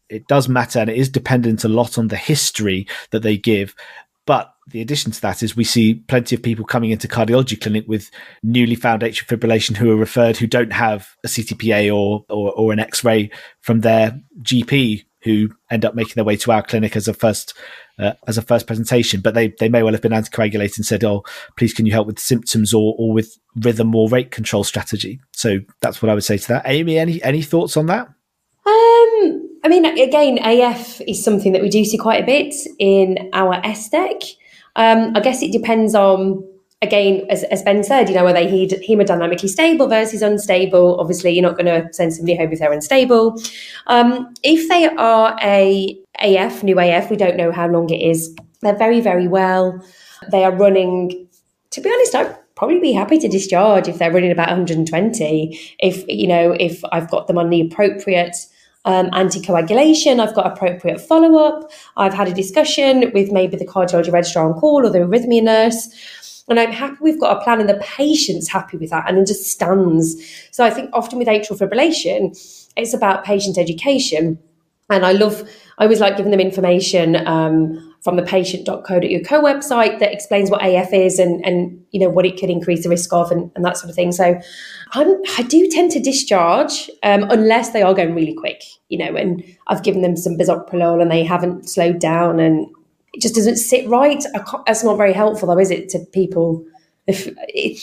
it does matter, and it is dependent a lot on the history that they give. But the addition to that is we see plenty of people coming into cardiology clinic with newly found atrial fibrillation who are referred, who don't have a C T P A or, or, or an X-ray from their G P, who end up making their way to our clinic as a first uh, as a first presentation. But they, they may well have been anticoagulated and said, oh, please, can you help with symptoms or, or with rhythm or rate control strategy? So that's what I would say to that. Amy, any any thoughts on that? Um, I mean, again, A F is something that we do see quite a bit in our S D E C. Um, I guess it depends on, again, as, as Ben said, you know, are they hemodynamically stable versus unstable? Obviously, you're not going to send somebody home if they're unstable. Um, if they are a AF, new A F, we don't know how long it is. They're very, very well. They are running, to be honest, I'd probably be happy to discharge if they're running about one hundred twenty. If, you know, if I've got them on the appropriate Um, anticoagulation, I've got appropriate follow-up, I've had a discussion with maybe the cardiology registrar on call or the arrhythmia nurse, and I'm happy we've got a plan and the patient's happy with that and understands. So I think often with atrial fibrillation, it's about patient education. And I love, I always like giving them information um, from the patient dot co dot U K website that explains what A F is and, and you know, what it could increase the risk of and, and that sort of thing. So I'm, I do tend to discharge um, unless they are going really quick, you know, and I've given them some bisoprolol and they haven't slowed down and it just doesn't sit right. I can't, that's not very helpful though, is it, to people? If it,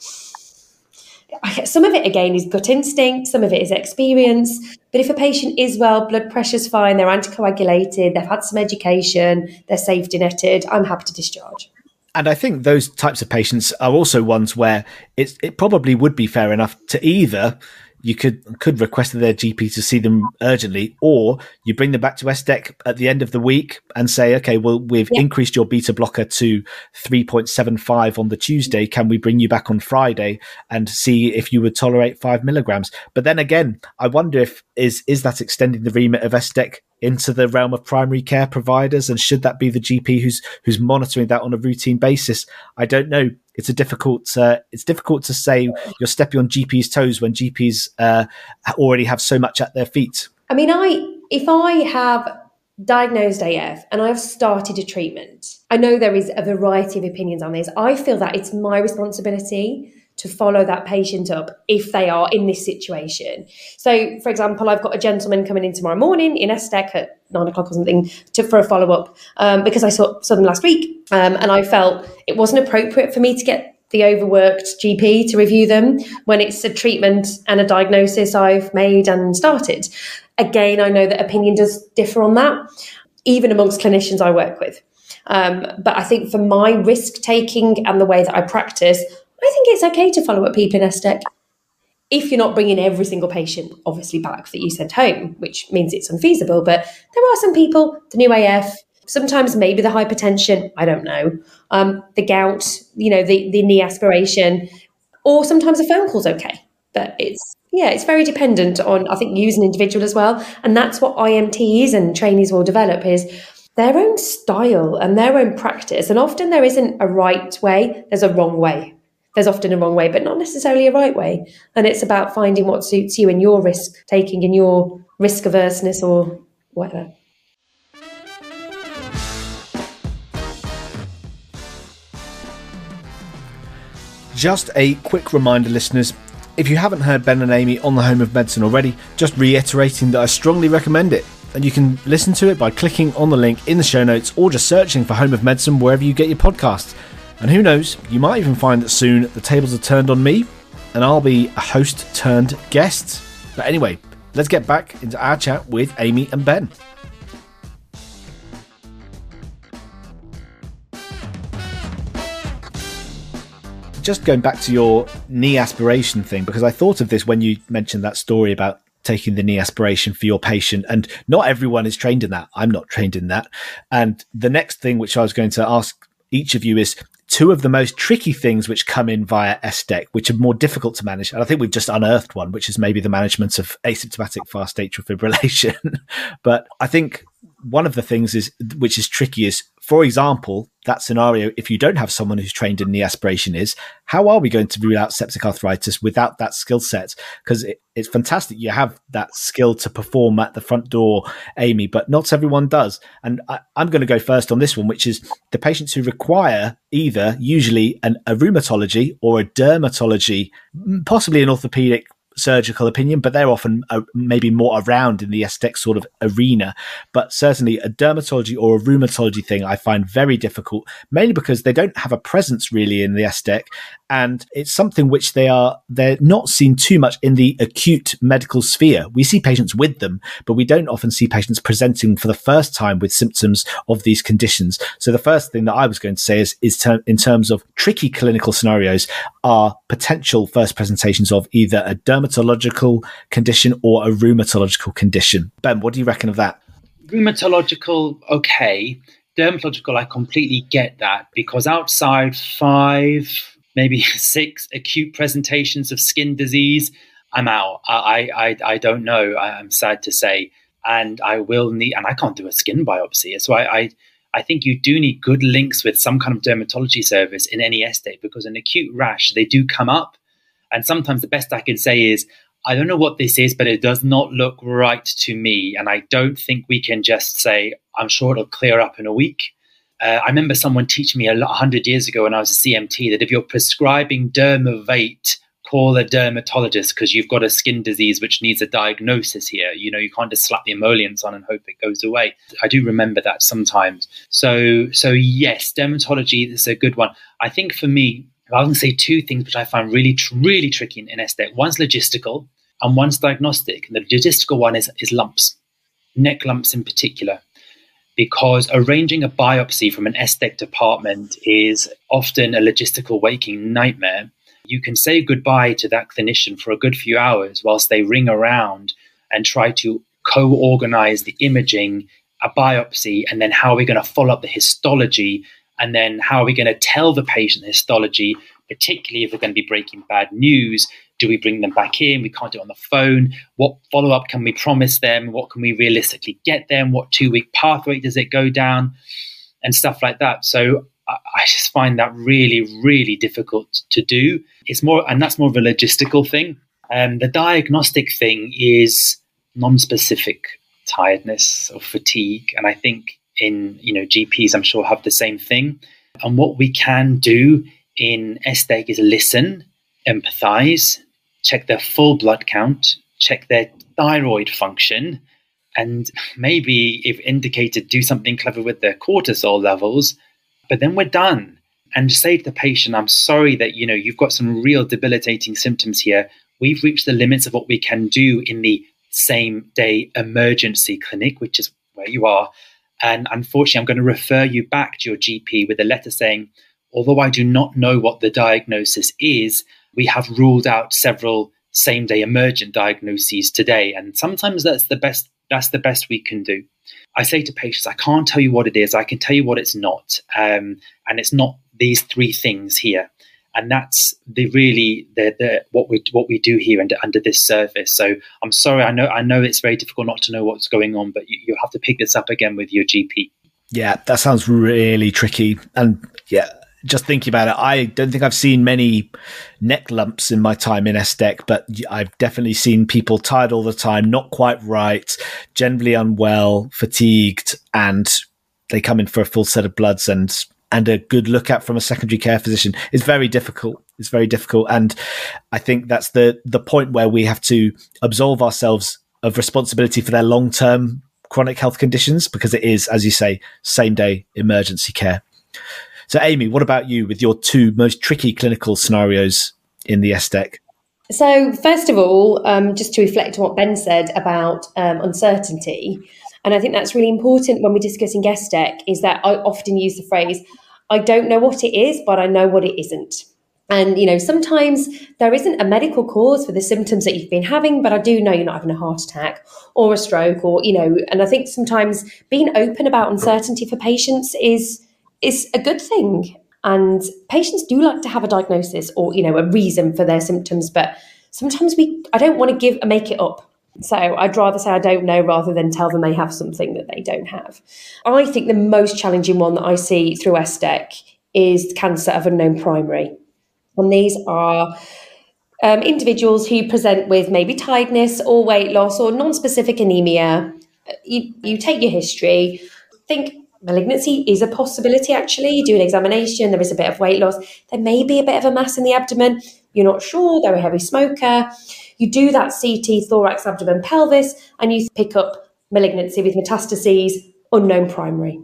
some of it, again, is gut instinct, some of it is experience. But if a patient is well, blood pressure's fine, they're anticoagulated, they've had some education, they're safety netted, I'm happy to discharge. And I think those types of patients are also ones where it's, it probably would be fair enough to either you could could request of their G P to see them urgently, or you bring them back to S D E C at the end of the week and say, okay, well, we've yeah. increased your beta blocker to three point seven five on the Tuesday. Can we bring you back on Friday and see if you would tolerate five milligrams? But then again, I wonder if is is that extending the remit of S D E C into the realm of primary care providers, and should that be the G P who's who's monitoring that on a routine basis? I don't know. It's a difficult. Uh, it's difficult to say you're stepping on G Ps' toes when G Ps uh, already have so much at their feet. I mean, I if I have diagnosed A F and I've started a treatment, I know there is a variety of opinions on this. I feel that it's my responsibility to follow that patient up if they are in this situation. So, for example, I've got a gentleman coming in tomorrow morning in S D E C at nine o'clock or something to, for a follow-up um, because I saw, saw them last week um, and I felt it wasn't appropriate for me to get the overworked G P to review them when it's a treatment and a diagnosis I've made and started. Again, I know that opinion does differ on that, even amongst clinicians I work with. Um, but I think for my risk-taking and the way that I practice, I think it's okay to follow up people in S D E C if you're not bringing every single patient, obviously, back that you sent home, which means it's unfeasible. But there are some people, the new A F, sometimes maybe the hypertension, I don't know, um, the gout, you know, the, the knee aspiration, or sometimes a phone call's okay. But it's, yeah, it's very dependent on, I think, you as an individual as well. And that's what I M Ts and trainees will develop is their own style and their own practice. And often there isn't a right way, there's a wrong way. There's often a wrong way, but not necessarily a right way. And it's about finding what suits you and your risk taking and your risk averseness or whatever. Just a quick reminder, listeners, if you haven't heard Ben and Amy on the Home of Medicine already, just reiterating that I strongly recommend it. And you can listen to it by clicking on the link in the show notes or just searching for Home of Medicine wherever you get your podcasts. And who knows, you might even find that soon the tables are turned on me and I'll be a host turned guest. But anyway, let's get back into our chat with Amy and Ben. Just going back to your knee aspiration thing, because I thought of this when you mentioned that story about taking the knee aspiration for your patient, and not everyone is trained in that. I'm not trained in that. And the next thing which I was going to ask each of you is two of the most tricky things which come in via S D E C, which are more difficult to manage. And I think we've just unearthed one, which is maybe the management of asymptomatic fast atrial fibrillation. But I think one of the things is, which is tricky is, for example, that scenario, if you don't have someone who's trained in knee aspiration, is how are we going to rule out septic arthritis without that skill set? Because it, it's fantastic you have that skill to perform at the front door, Amy, but not everyone does. And I, I'm going to go first on this one, which is the patients who require either usually an, a rheumatology or a dermatology, possibly an orthopedic surgical opinion, but they're often uh, maybe more around in the aesthetic sort of arena. But certainly a dermatology or a rheumatology thing I find very difficult, mainly because they don't have a presence really in the aesthetic, and it's something which they are they're not seen too much in the acute medical sphere. We see patients with them, but we don't often see patients presenting for the first time with symptoms of these conditions. So the first thing that I was going to say is, is ter- in terms of tricky clinical scenarios, are potential first presentations of either a dermatological condition or a rheumatological condition. Ben, what do you reckon of that? Rheumatological, okay. Dermatological, I completely get that, because outside five, maybe six acute presentations of skin disease, I'm out. I, I, I don't know. I'm sad to say. And I will need, and I can't do a skin biopsy. So I, I, I think you do need good links with some kind of dermatology service in any estate, because an acute rash, they do come up. And sometimes the best I can say is, I don't know what this is, but it does not look right to me. And I don't think we can just say, I'm sure it'll clear up in a week. Uh, I remember someone teaching me a lot, one hundred years ago when I was a C M T, that if you're prescribing Dermovate, call a dermatologist, because you've got a skin disease which needs a diagnosis here. You know, you can't just slap the emollients on and hope it goes away. I do remember that sometimes. So, so yes, dermatology is a good one. I think for me, I was going to say two things which I find really, really tricky in, in aesthetic. One's logistical and one's diagnostic. And the logistical one is, is lumps, neck lumps in particular, because arranging a biopsy from an aesthetic department is often a logistical waking nightmare. You can say goodbye to that clinician for a good few hours whilst they ring around and try to co-organize the imaging, a biopsy, and then how are we going to follow up the histology, and then how are we going to tell the patient the histology, particularly if we're going to be breaking bad news. Do we bring them back in? We can't do it on the phone. What follow-up can we promise them? What can we realistically get them? What two-week pathway does it go down? And stuff like that. So I just find that really, really difficult to do. It's more, and that's more of a logistical thing. And the diagnostic thing is non-specific tiredness or fatigue. And I think in, you know, G Ps, I'm sure have the same thing. And what we can do in aesthetic is listen, empathize, check their full blood count, check their thyroid function, and maybe, if indicated, do something clever with their cortisol levels. But then we're done. And just say to the patient, I'm sorry that, you know, you've got some real debilitating symptoms here. We've reached the limits of what we can do in the same day emergency clinic, which is where you are. And unfortunately, I'm going to refer you back to your G P with a letter saying, although I do not know what the diagnosis is, we have ruled out several same day emergent diagnoses today. And sometimes that's the best, that's the best we can do. I say to patients, I can't tell you what it is. I can tell you what it's not. Um, and it's not these three things here. And that's the really the, the what we what we do here under, under this service. So I'm sorry, I know I know it's very difficult not to know what's going on, but you, you'll have to pick this up again with your G P. Yeah, that sounds really tricky. And yeah, just thinking about it, I don't think I've seen many neck lumps in my time in aesthetic, but I've definitely seen people tired all the time, not quite right, generally unwell, fatigued, and they come in for a full set of bloods and and a good look at from a secondary care physician. It's very difficult. It's very difficult. And I think that's the the point where we have to absolve ourselves of responsibility for their long-term chronic health conditions, because it is, as you say, same-day emergency care. So, Amy, what about you with your two most tricky clinical scenarios in the aesthetic? So, first of all, um, just to reflect on what Ben said about um, uncertainty, and I think that's really important when we're discussing aesthetic, is that I often use the phrase, I don't know what it is, but I know what it isn't. And, you know, sometimes there isn't a medical cause for the symptoms that you've been having, but I do know you're not having a heart attack or a stroke, or, you know, and I think sometimes being open about uncertainty for patients is is a good thing. And patients do like to have a diagnosis or, you know, a reason for their symptoms, but sometimes we, I don't want to give, make it up. So I'd rather say I don't know rather than tell them they have something that they don't have. I think the most challenging one that I see through S D E C is cancer of unknown primary. And these are um, individuals who present with maybe tiredness or weight loss or non-specific anemia. You, you take your history, think malignancy is a possibility actually. You do an examination, there is a bit of weight loss. There may be a bit of a mass in the abdomen. You're not sure, they're a heavy smoker. You do that C T, thorax, abdomen, pelvis, and you pick up malignancy with metastases, unknown primary.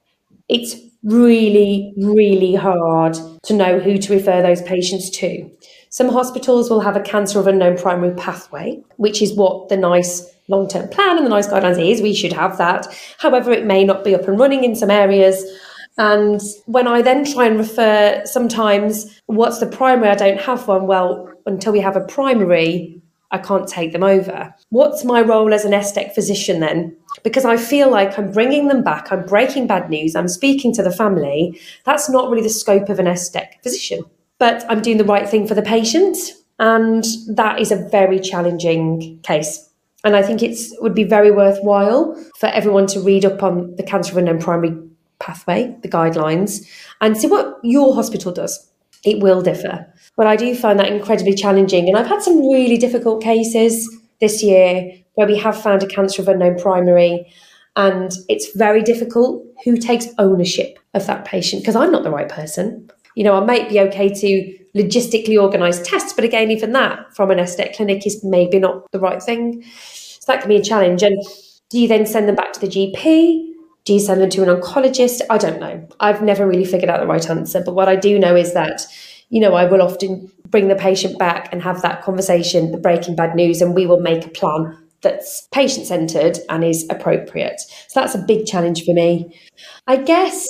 It's really, really hard to know who to refer those patients to. Some hospitals will have a cancer of unknown primary pathway, which is what the NICE long-term plan and the NICE guidelines is. We should have that. However, it may not be up and running in some areas. And when I then try and refer, sometimes, what's the primary? I don't have one. Well, until we have a primary, I can't take them over. What's my role as an S D E C physician then? Because I feel like I'm bringing them back, I'm breaking bad news, I'm speaking to the family. That's not really the scope of an S D E C physician. But I'm doing the right thing for the patient, and that is a very challenging case. And I think it would be very worthwhile for everyone to read up on the cancer of unknown primary pathway, the guidelines, and see what your hospital does. It will differ. But I do find that incredibly challenging. And I've had some really difficult cases this year where we have found a cancer of unknown primary, and it's very difficult who takes ownership of that patient, because I'm not the right person. You know, I might be okay to logistically organise tests, but again, even that from an S D E C clinic is maybe not the right thing. So that can be a challenge. And do you then send them back to the G P? Do you send them to an oncologist? I don't know. I've never really figured out the right answer. But what I do know is that, you know, I will often bring the patient back and have that conversation, the breaking bad news, and we will make a plan that's patient-centred and is appropriate. So that's a big challenge for me. I guess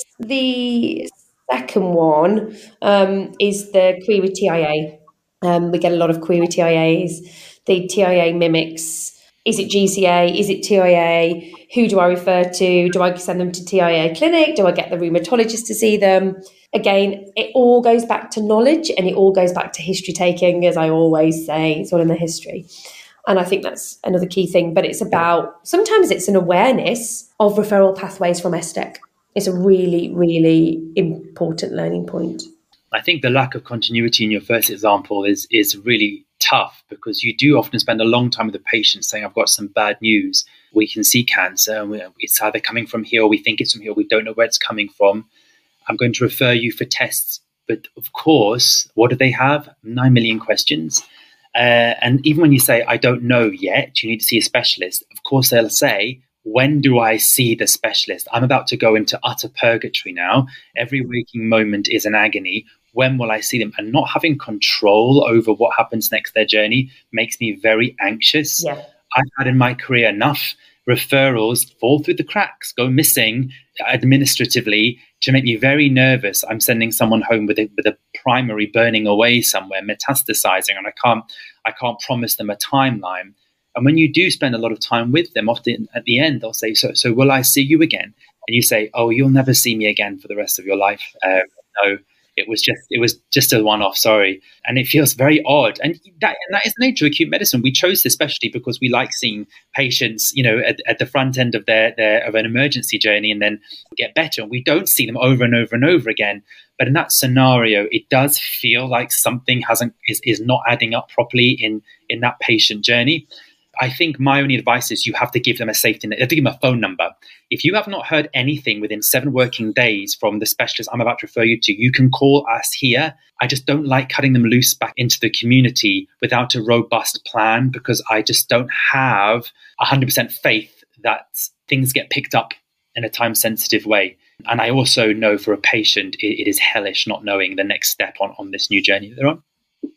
the second one um, is the query with T I A. Um, we get a lot of query T I As. The T I A mimics, is it G C A? Is it T I A? Who do I refer to? Do I send them to T I A clinic? Do I get the rheumatologist to see them? Again, it all goes back to knowledge, and it all goes back to history taking, as I always say. It's all in the history. And I think that's another key thing. But it's about, sometimes it's an awareness of referral pathways from S D E C. It's a really, really important learning point. I think the lack of continuity in your first example is is really tough, because you do often spend a long time with the patient saying, I've got some bad news. We can see cancer, and we, it's either coming from here or we think it's from here. We don't know where it's coming from. I'm going to refer you for tests. But of course, what do they have? Nine million questions. Uh, and even when you say, I don't know yet, you need to see a specialist. Of course, they'll say, when do I see the specialist? I'm about to go into utter purgatory now. Every waking moment is an agony. When will I see them? And not having control over what happens next their journey makes me very anxious. Yeah. I've had in my career enough referrals fall through the cracks, go missing administratively, to make me very nervous. I'm sending someone home with a, with a primary burning away somewhere, metastasizing, and I can't, I can't promise them a timeline. And when you do spend a lot of time with them, often at the end, they'll say, so, so will I see you again? And you say, oh, you'll never see me again for the rest of your life. Uh, no, it was just, it was just a one-off, sorry. And it feels very odd. And that, and that is the nature of acute medicine. We chose this specialty because we like seeing patients, you know, at, at the front end of their, their, of an emergency journey, and then get better. And we don't see them over and over and over again. But in that scenario, it does feel like something hasn't, is, is not adding up properly in, in that patient journey. I think my only advice is you have to give them a safety net. You have to give them a phone number. If you have not heard anything within seven working days from the specialist I'm about to refer you to, you can call us here. I just don't like cutting them loose back into the community without a robust plan, because I just don't have one hundred percent faith that things get picked up in a time-sensitive way. And I also know for a patient, it, it is hellish not knowing the next step on, on this new journey that they're on.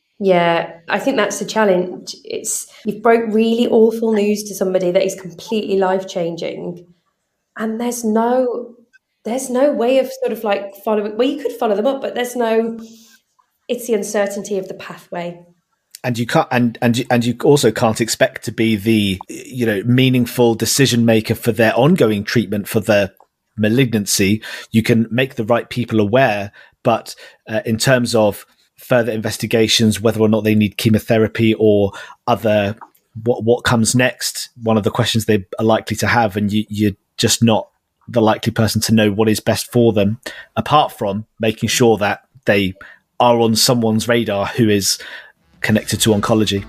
Yeah, I think that's the challenge. It's, you've broke really awful news to somebody that is completely life-changing, and there's no there's no way of sort of like following. Well, you could follow them up, but there's no. It's the uncertainty of the pathway. And you can't, and and you, and you also can't expect to be the, you know, meaningful decision maker for their ongoing treatment for their malignancy. You can make the right people aware, but uh, in terms of further investigations, whether or not they need chemotherapy or other what what comes next, one of the questions they are likely to have, and you, you're just not the likely person to know what is best for them, apart from making sure that they are on someone's radar who is connected to oncology.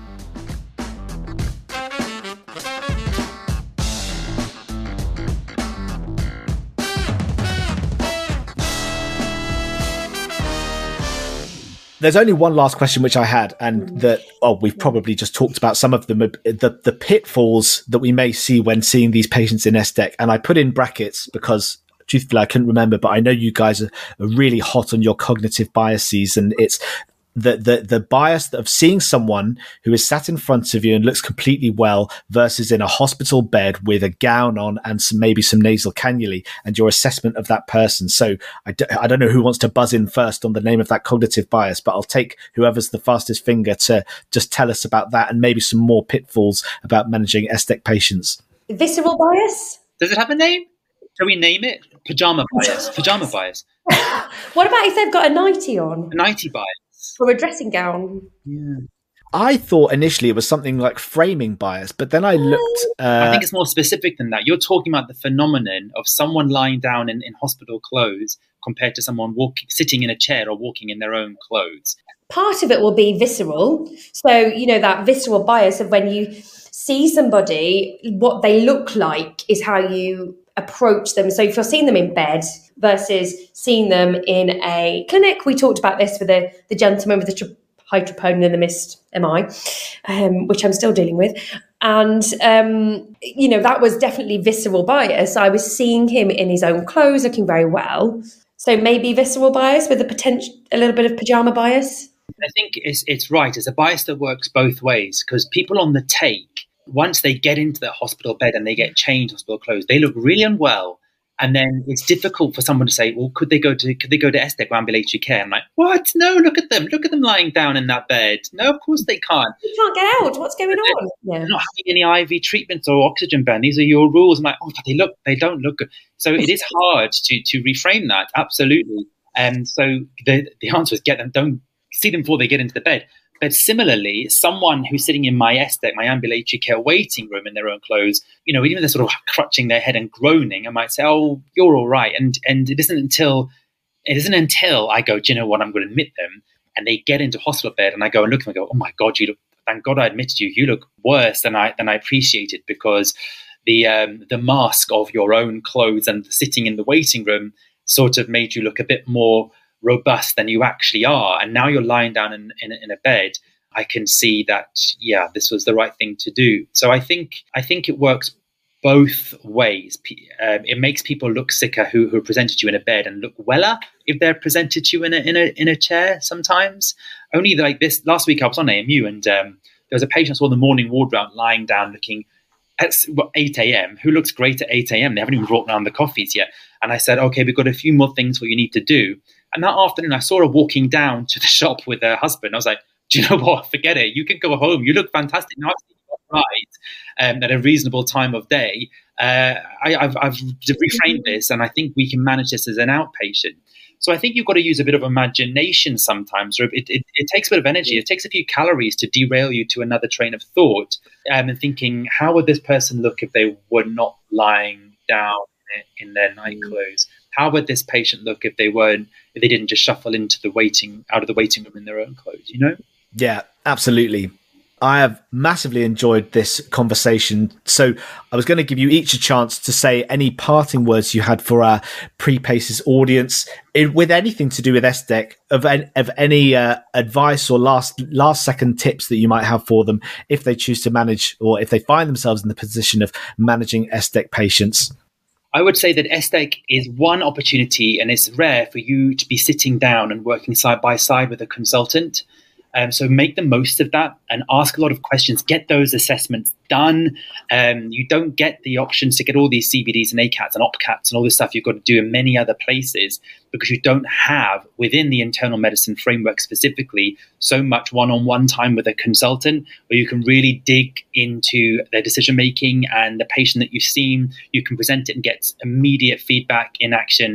There's only one last question which I had, and that, oh, we've probably just talked about some of them, the, the pitfalls that we may see when seeing these patients in S D E C. And I put in brackets because, truthfully, I couldn't remember, but I know you guys are, are really hot on your cognitive biases, and it's the, the, the bias of seeing someone who is sat in front of you and looks completely well versus in a hospital bed with a gown on and some, maybe some nasal cannulae, and your assessment of that person. So I, d- I don't know who wants to buzz in first on the name of that cognitive bias, but I'll take whoever's the fastest finger to just tell us about that and maybe some more pitfalls about managing S D E C patients. Visceral bias? Does it have a name? Shall we name it? Pajama bias. Pajama bias. What about if they've got a nightie on? A nightie bias. Or a dressing gown? Yeah. I thought initially it was something like framing bias, but then I looked... Uh, I think it's more specific than that. You're talking about the phenomenon of someone lying down in, in hospital clothes compared to someone walking, sitting in a chair or walking in their own clothes. Part of it will be visceral. So, you know, that visceral bias of when you see somebody, what they look like is how you approach them. So if you're seeing them in bed versus seeing them in a clinic, we talked about this with the, the gentleman with the tri- hydroponin in the mist M I, um, which I'm still dealing with. And, um, you know, that was definitely visceral bias. I was seeing him in his own clothes, looking very well. So maybe visceral bias with a potential, a little bit of pajama bias. I think it's, it's right. It's a bias that works both ways, because people on the take, once they get into the hospital bed and they get changed hospital clothes, they look really unwell. And then it's difficult for someone to say, well, could they go to could they go to S D E C or ambulatory care? I'm like, what? No, look at them. Look at them lying down in that bed. No, of course they can't. You can't get out. What's going on? They're yeah. not having any I V treatments or oxygen burn. These are your rules. I'm like, oh, but they look, they don't look good. So it is hard to to reframe that. Absolutely. And so the the answer is get them, don't see them before they get into the bed. But similarly, someone who's sitting in my S D E C, my ambulatory care waiting room in their own clothes, you know, even if they're sort of crutching their head and groaning, I might say, oh, you're all right. And and it isn't until it isn't until I go, do you know what, I'm going to admit them. And they get into hospital bed and I go and look at them and go, oh my God, you look, thank God I admitted you. You look worse than I than I appreciated, because the um, the mask of your own clothes and sitting in the waiting room sort of made you look a bit more robust than you actually are. And now you're lying down in, in, in a bed. I can see that, yeah, this was the right thing to do. So I think I think it works both ways. Uh, it makes people look sicker who, who are presented to you in a bed and look weller if they're presented to you in a in a in a chair sometimes. Only like this last week I was on A M U and um, there was a patient I saw in the morning ward round lying down looking at eight a.m. who looks great at eight a.m. They haven't even brought around the coffees yet. And I said, okay, we've got a few more things what you need to do. And that afternoon, I saw her walking down to the shop with her husband. I was like, do you know what? Forget it. You can go home. You look fantastic. Now I've seen you right um, at a reasonable time of day. Uh, I, I've, I've reframed this, and I think we can manage this as an outpatient. So I think you've got to use a bit of imagination sometimes. Or it, it, it takes a bit of energy. It takes a few calories to derail you to another train of thought um, and thinking, how would this person look if they were not lying down in their night clothes? How would this patient look if they weren't, if they didn't just shuffle into the waiting, out of the waiting room in their own clothes, you know? Yeah, absolutely. I have massively enjoyed this conversation. So I was going to give you each a chance to say any parting words you had for our pre-PACES audience in, with anything to do with S D E C, of, of any uh, advice or last last second tips that you might have for them if they choose to manage, or if they find themselves in the position of managing S D E C patients. I would say that S D E C is one opportunity, and it's rare for you to be sitting down and working side by side with a consultant. Um, so make the most of that and ask a lot of questions. Get those assessments done. Um, you don't get the options to get all these C B Ds and A CATs and OPCATs and all this stuff you've got to do in many other places, because you don't have, within the internal medicine framework specifically, so much one-on-one time with a consultant where you can really dig into their decision-making and the patient that you've seen. You can present it and get immediate feedback in action.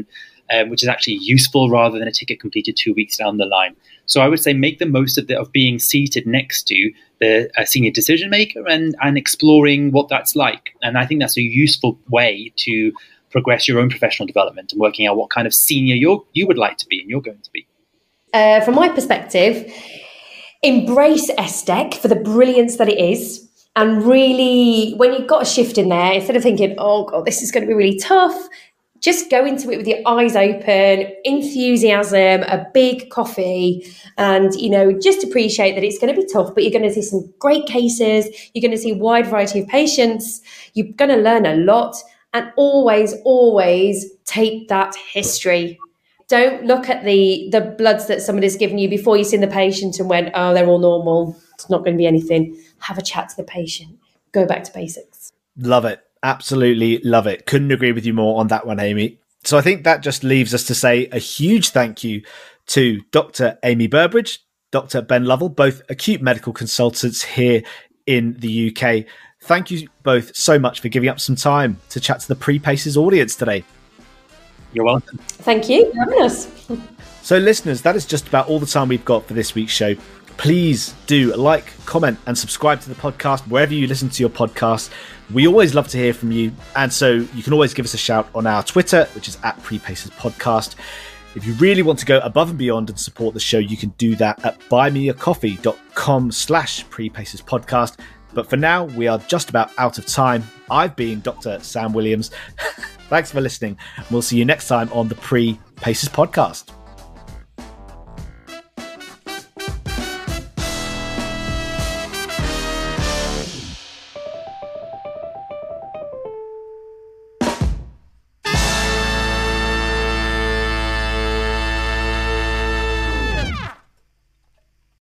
um, which is actually useful rather than a ticket completed two weeks down the line. So I would say make the most of, the, of being seated next to the a senior decision maker and, and exploring what that's like. And I think that's a useful way to progress your own professional development and working out what kind of senior you're, you would like to be and you're going to be. Uh, from my perspective, embrace S D E C for the brilliance that it is. And really, when you've got a shift in there, instead of thinking, oh, God, this is going to be really tough, just go into it with your eyes open, enthusiasm, a big coffee, and, you know, just appreciate that it's going to be tough, but you're going to see some great cases. You're going to see a wide variety of patients. You're going to learn a lot. And always, always take that history. Don't look at the, the bloods that somebody's given you before you've seen the patient and went, oh, they're all normal. It's not going to be anything. Have a chat to the patient. Go back to basics. Love it. Absolutely love it. Couldn't agree with you more on that one, Amy. So I think that just leaves us to say a huge thank you to Doctor Amy Burbridge, Doctor Ben Lovell, both acute medical consultants here in the U K. Thank you both so much for giving up some time to chat to the Pre-Paces audience today. You're welcome. Thank you for having us. So listeners, that is just about all the time we've got for this week's show. Please do like, comment and subscribe to the podcast wherever you listen to your podcast. We always love to hear from you. And so you can always give us a shout on our Twitter, which is at Pre-Paces Podcast. If you really want to go above and beyond and support the show, you can do that at buymeacoffee.com slash Pre-Paces Podcast. But for now, we are just about out of time. I've been Doctor Sam Williams. Thanks for listening. We'll see you next time on the Pre-Paces Podcast.